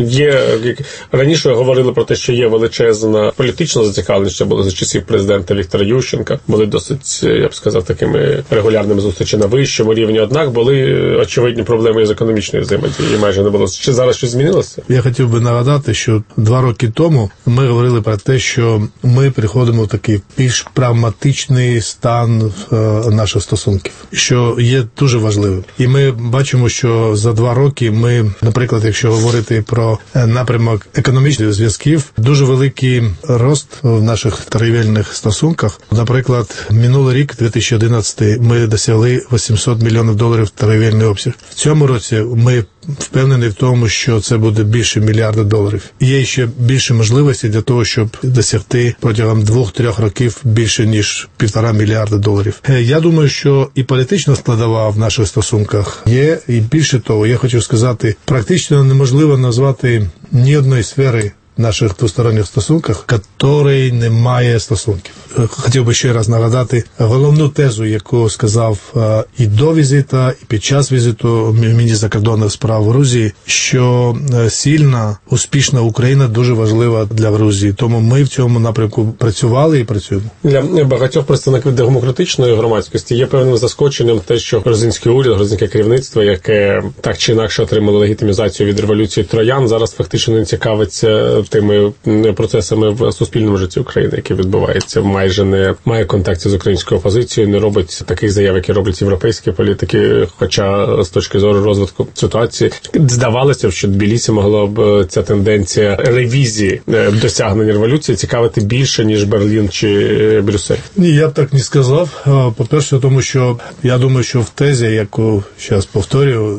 Раніше говорили про те, що є величезна політична зацікавленість, що були за часів президента Віктора Ющенка, були досить, я б сказав, такими регулярними зустрічами на вищому рівні, однак були очевидні проблеми з економічної взаємодії, майже не було. Чи зараз щось змінилося? Я хотів би нагадати, що 2 роки тому ми говорили про те, що ми приходимо в такий більш прагматичний стан наших стосунків, що є дуже важливим. І ми бачимо, що за 2 роки ми, наприклад, якщо говорити про напрямок економічних зв'язків, дуже великий рост в наших торгівельних стосунках. Наприклад, минулий рік, 2011, ми досягли $800 мільйонів торгівельний обсяг. В цьому році ми впевнені в тому, що це буде більше $1 мільярда. Є ще більше можливостей для того, щоб досягти протягом 2-3 років більше, ніж $1,5 мільярда. Я думаю, що і політична складова в наших стосунках є, і більше того, я хочу сказати, практично неможливо назвати ні одної сфери в наших двосторонніх стосунках, якої немає стосунків. Хотів би ще раз нагадати головну тезу, яку сказав і до візиту, і під час візиту міністра закордонних справ Грузії, що сильна, успішна Україна дуже важлива для Грузії. Тому ми в цьому напрямку працювали і працюємо. Для багатьох представників демократичної громадськості є певним заскоченням те, що грузинський уряд, грузинське керівництво, яке так чи інакше отримало легітимізацію від революції троян, зараз фактично не цікавиться тими процесами в суспільному житті України, які відбуваються, майже не має контактів з українською опозицією, не робить таких заяв, які роблять європейські політики, хоча з точки зору розвитку ситуації здавалося, що Тбілісі могла б ця тенденція ревізії досягнення революції цікавити більше, ніж Берлін чи Брюссель. Ні, я б так не сказав. По-перше, тому що я думаю, що в тезі, яку зараз повторюю,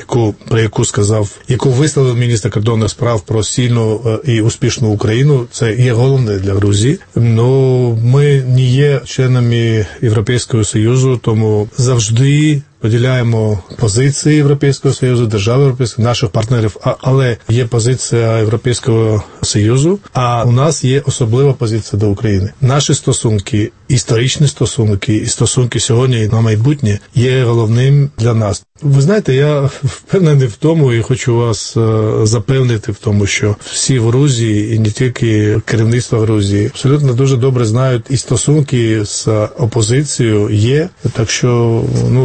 яку висловив міністр закордонних справ про сильну і успішну Україну, це є головне для Грузії. Ми не є членами Європейського Союзу, тому завжди поділяємо позиції Європейського Союзу, держави Європейського, наших партнерів, але є позиція Європейського Союзу, а у нас є особлива позиція до України. Наші стосунки, історичні стосунки і стосунки сьогодні і на майбутнє є головним для нас. Ви знаєте, я впевнений в тому і хочу вас запевнити в тому, що всі в Грузії, і не тільки керівництво Грузії, абсолютно дуже добре знають і стосунки з опозицією є. Так що, наприклад,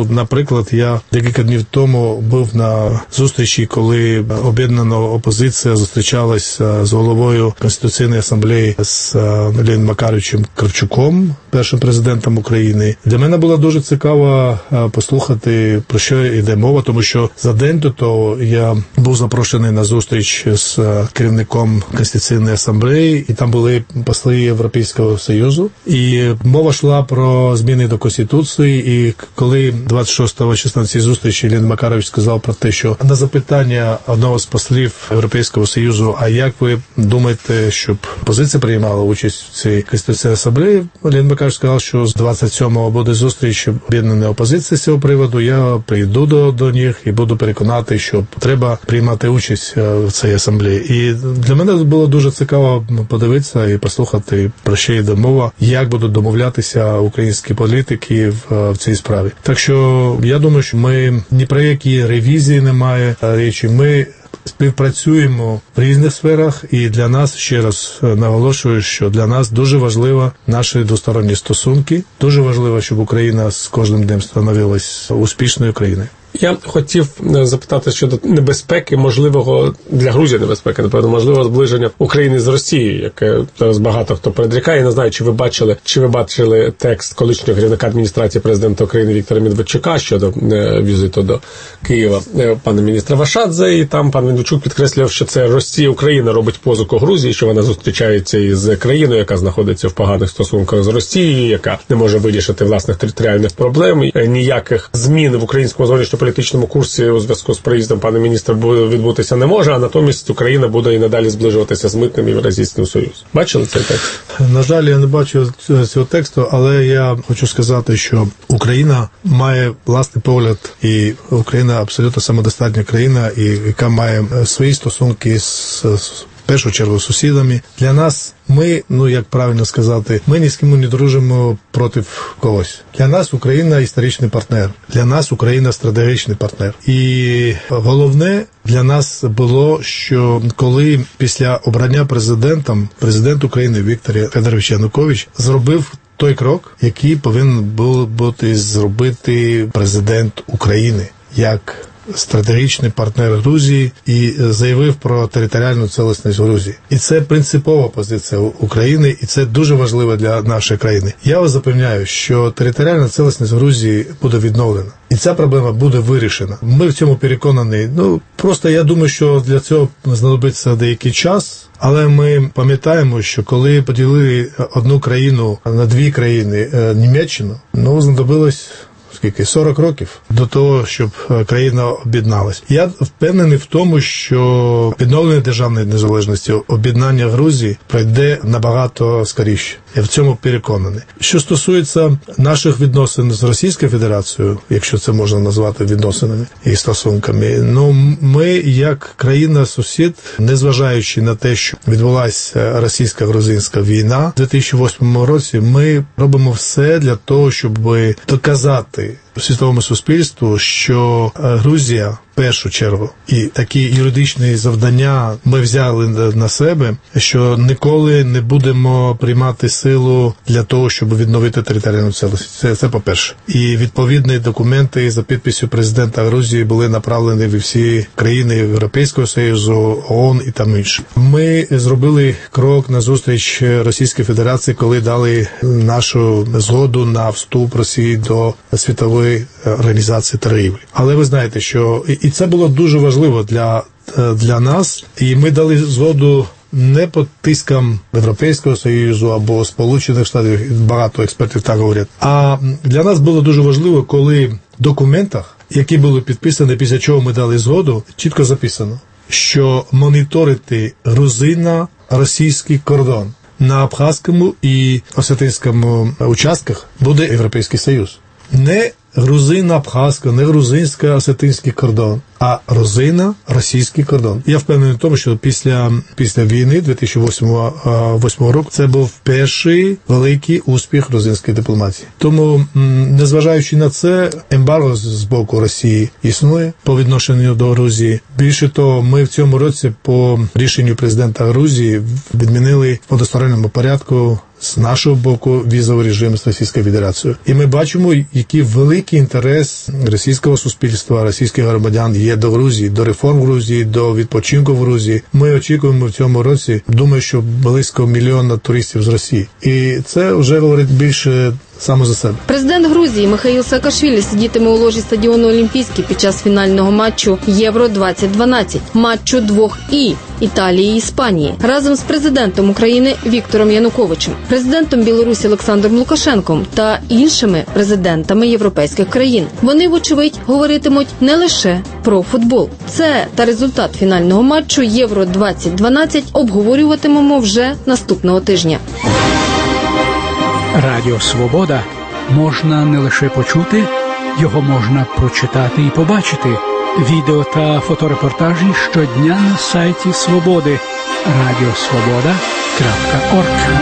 Наприклад, я декілька днів тому був на зустрічі, коли об'єднана опозиція зустрічалася з головою Конституційної асамблеї з Леонідом Макаровичем Кравчуком, першим президентом України. Для мене було дуже цікаво послухати, про що йде мова, тому що за день до того я був запрошений на зустріч з керівником Конституційної асамблеї, і там були посли Європейського Союзу. І мова йшла про зміни до Конституції, і коли 26 числа на цій зустрічі Леонід Макарович сказав про те, що на запитання одного з послів Європейського Союзу, а як ви думаєте, щоб опозиція приймала участь в цій Конституційній асамблеї, Леонід Макарович сказав, що з 27-го буде зустріч об'єднаної опозиції з цього приводу, я прийду до них і буду переконати, що треба приймати участь в цій асамблеї. І для мене було дуже цікаво подивитися і послухати, про що йде мова, як будуть домовлятися українські політики в цій справі. Так що я думаю, що ми ні про які ревізії немає речі, ми співпрацюємо в різних сферах, і для нас, ще раз наголошую, що для нас дуже важливо наші двосторонні стосунки, дуже важливо, щоб Україна з кожним днем становилась успішною країною. Я хотів запитати щодо небезпеки, можливого для Грузії небезпеки, напевно, можливого зближення України з Росією, яке зараз багато хто передрікає. Я не знаю, чи ви бачили текст колишнього керівника адміністрації президента України Віктора Медведчука щодо візиту до Києва пана міністра Вашадзе, і там пан Медведчук підкреслював, що це Росія, Україна робить позику Грузії, що вона зустрічається із країною, яка знаходиться в поганих стосунках з Росією, яка не може вирішити власних територіальних проблем, ніяких змін в українському зовнішньополітичному курсі у зв'язку з приїздом пана міністра відбутися не може, а натомість Україна буде і надалі зближуватися з Митним Євразійським Союзом. Бачили цей текст? На жаль, я не бачив цього тексту, але я хочу сказати, що Україна має власний погляд, і Україна абсолютно самодостатня країна, і яка має свої стосунки з в першу чергу з сусідами. Для нас ми, як правильно сказати, ми ні з ким не дружимо проти когось. Для нас Україна історичний партнер. Для нас Україна стратегічний партнер. І головне для нас було, що коли після обрання президент України Віктор Федорович Янукович зробив той крок, який повинен був бути зробити президент України, як стратегічний партнер Грузії, і заявив про територіальну цілісність Грузії. І це принципова позиція України, і це дуже важливо для нашої країни. Я вас запевняю, що територіальна цілісність Грузії буде відновлена. І ця проблема буде вирішена. Ми в цьому переконані. Просто я думаю, що для цього знадобиться деякий час, але ми пам'ятаємо, що коли поділили одну країну на дві країни, Німеччину, знадобилось 40 років до того, щоб країна об'єдналась. Я впевнений в тому, що відновлення державної незалежності, об'єднання Грузії пройде набагато скоріше. Я в цьому переконаний. Що стосується наших відносин з Російською Федерацією, якщо це можна назвати відносинами і стосунками, ми, як країна-сусід, незважаючи на те, що відбулася російсько-грузинська війна в 2008 році, ми робимо все для того, щоб доказати світовому суспільству, що Грузія в першу чергу і такі юридичні завдання ми взяли на себе, що ніколи не будемо приймати силу для того, щоб відновити територіальну цілісність. Це по-перше. І відповідні документи за підписю президента Грузії були направлені в всі країни Європейського Союзу, ООН і там інші. Ми зробили крок на зустріч Російської Федерації, коли дали нашу згоду на вступ Росії до Світової організації торгівлі. Але ви знаєте, що і це було дуже важливо для нас, і ми дали згоду не під тиском Європейського Союзу або Сполучених Штатів, багато експертів так говорять, а для нас було дуже важливо, коли в документах, які були підписані, після чого ми дали згоду, чітко записано, що моніторити грузино-російський кордон на Абхазькому і Осетинському участках буде Європейський Союз. Не грузино-абхазько, не грузинсько-осетинський кордон, а грузино-російський кордон. Я впевнений в тому, що після війни 2008 року це був перший великий успіх грузинської дипломатії. Тому, незважаючи на це, ембарго з боку Росії існує по відношенню до Грузії. Більше того, ми в цьому році по рішенню президента Грузії відмінили в односторонньому порядку з нашого боку візовий режим з Російською Федерацією. І ми бачимо, який великий інтерес російського суспільства, російських громадян є до Грузії, до реформ в Грузії, до відпочинку в Грузії. Ми очікуємо в цьому році, думаю, що близько 1 мільйона туристів з Росії. І це вже говорить більше саме за себе. Президент Грузії Михаїл Саакашвілі сидітиме у ложі стадіону Олімпійський під час фінального матчу Євро-2012, матчу двох Італії і Іспанії, разом з президентом України Віктором Януковичем, президентом Білорусі Олександром Лукашенком та іншими президентами європейських країн. Вони, вочевидь, говоритимуть не лише про футбол. Це та результат фінального матчу Євро-2012 обговорюватимемо вже наступного тижня. Радіо «Свобода» можна не лише почути, його можна прочитати і побачити. Відео та фоторепортажі щодня на сайті «Свободи» radiosvoboda.org.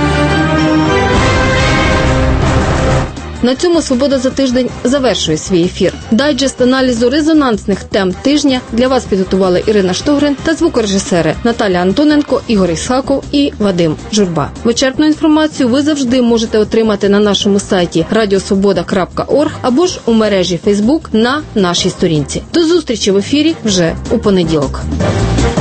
На цьому «Свобода за тиждень» завершує свій ефір. Дайджест аналізу резонансних тем тижня для вас підготували Ірина Штогрин та звукорежисери Наталя Антоненко, Ігор Ісхаков і Вадим Журба. Вичерпну інформацію ви завжди можете отримати на нашому сайті radiosvoboda.org або ж у мережі Facebook на нашій сторінці. До зустрічі в ефірі вже у понеділок.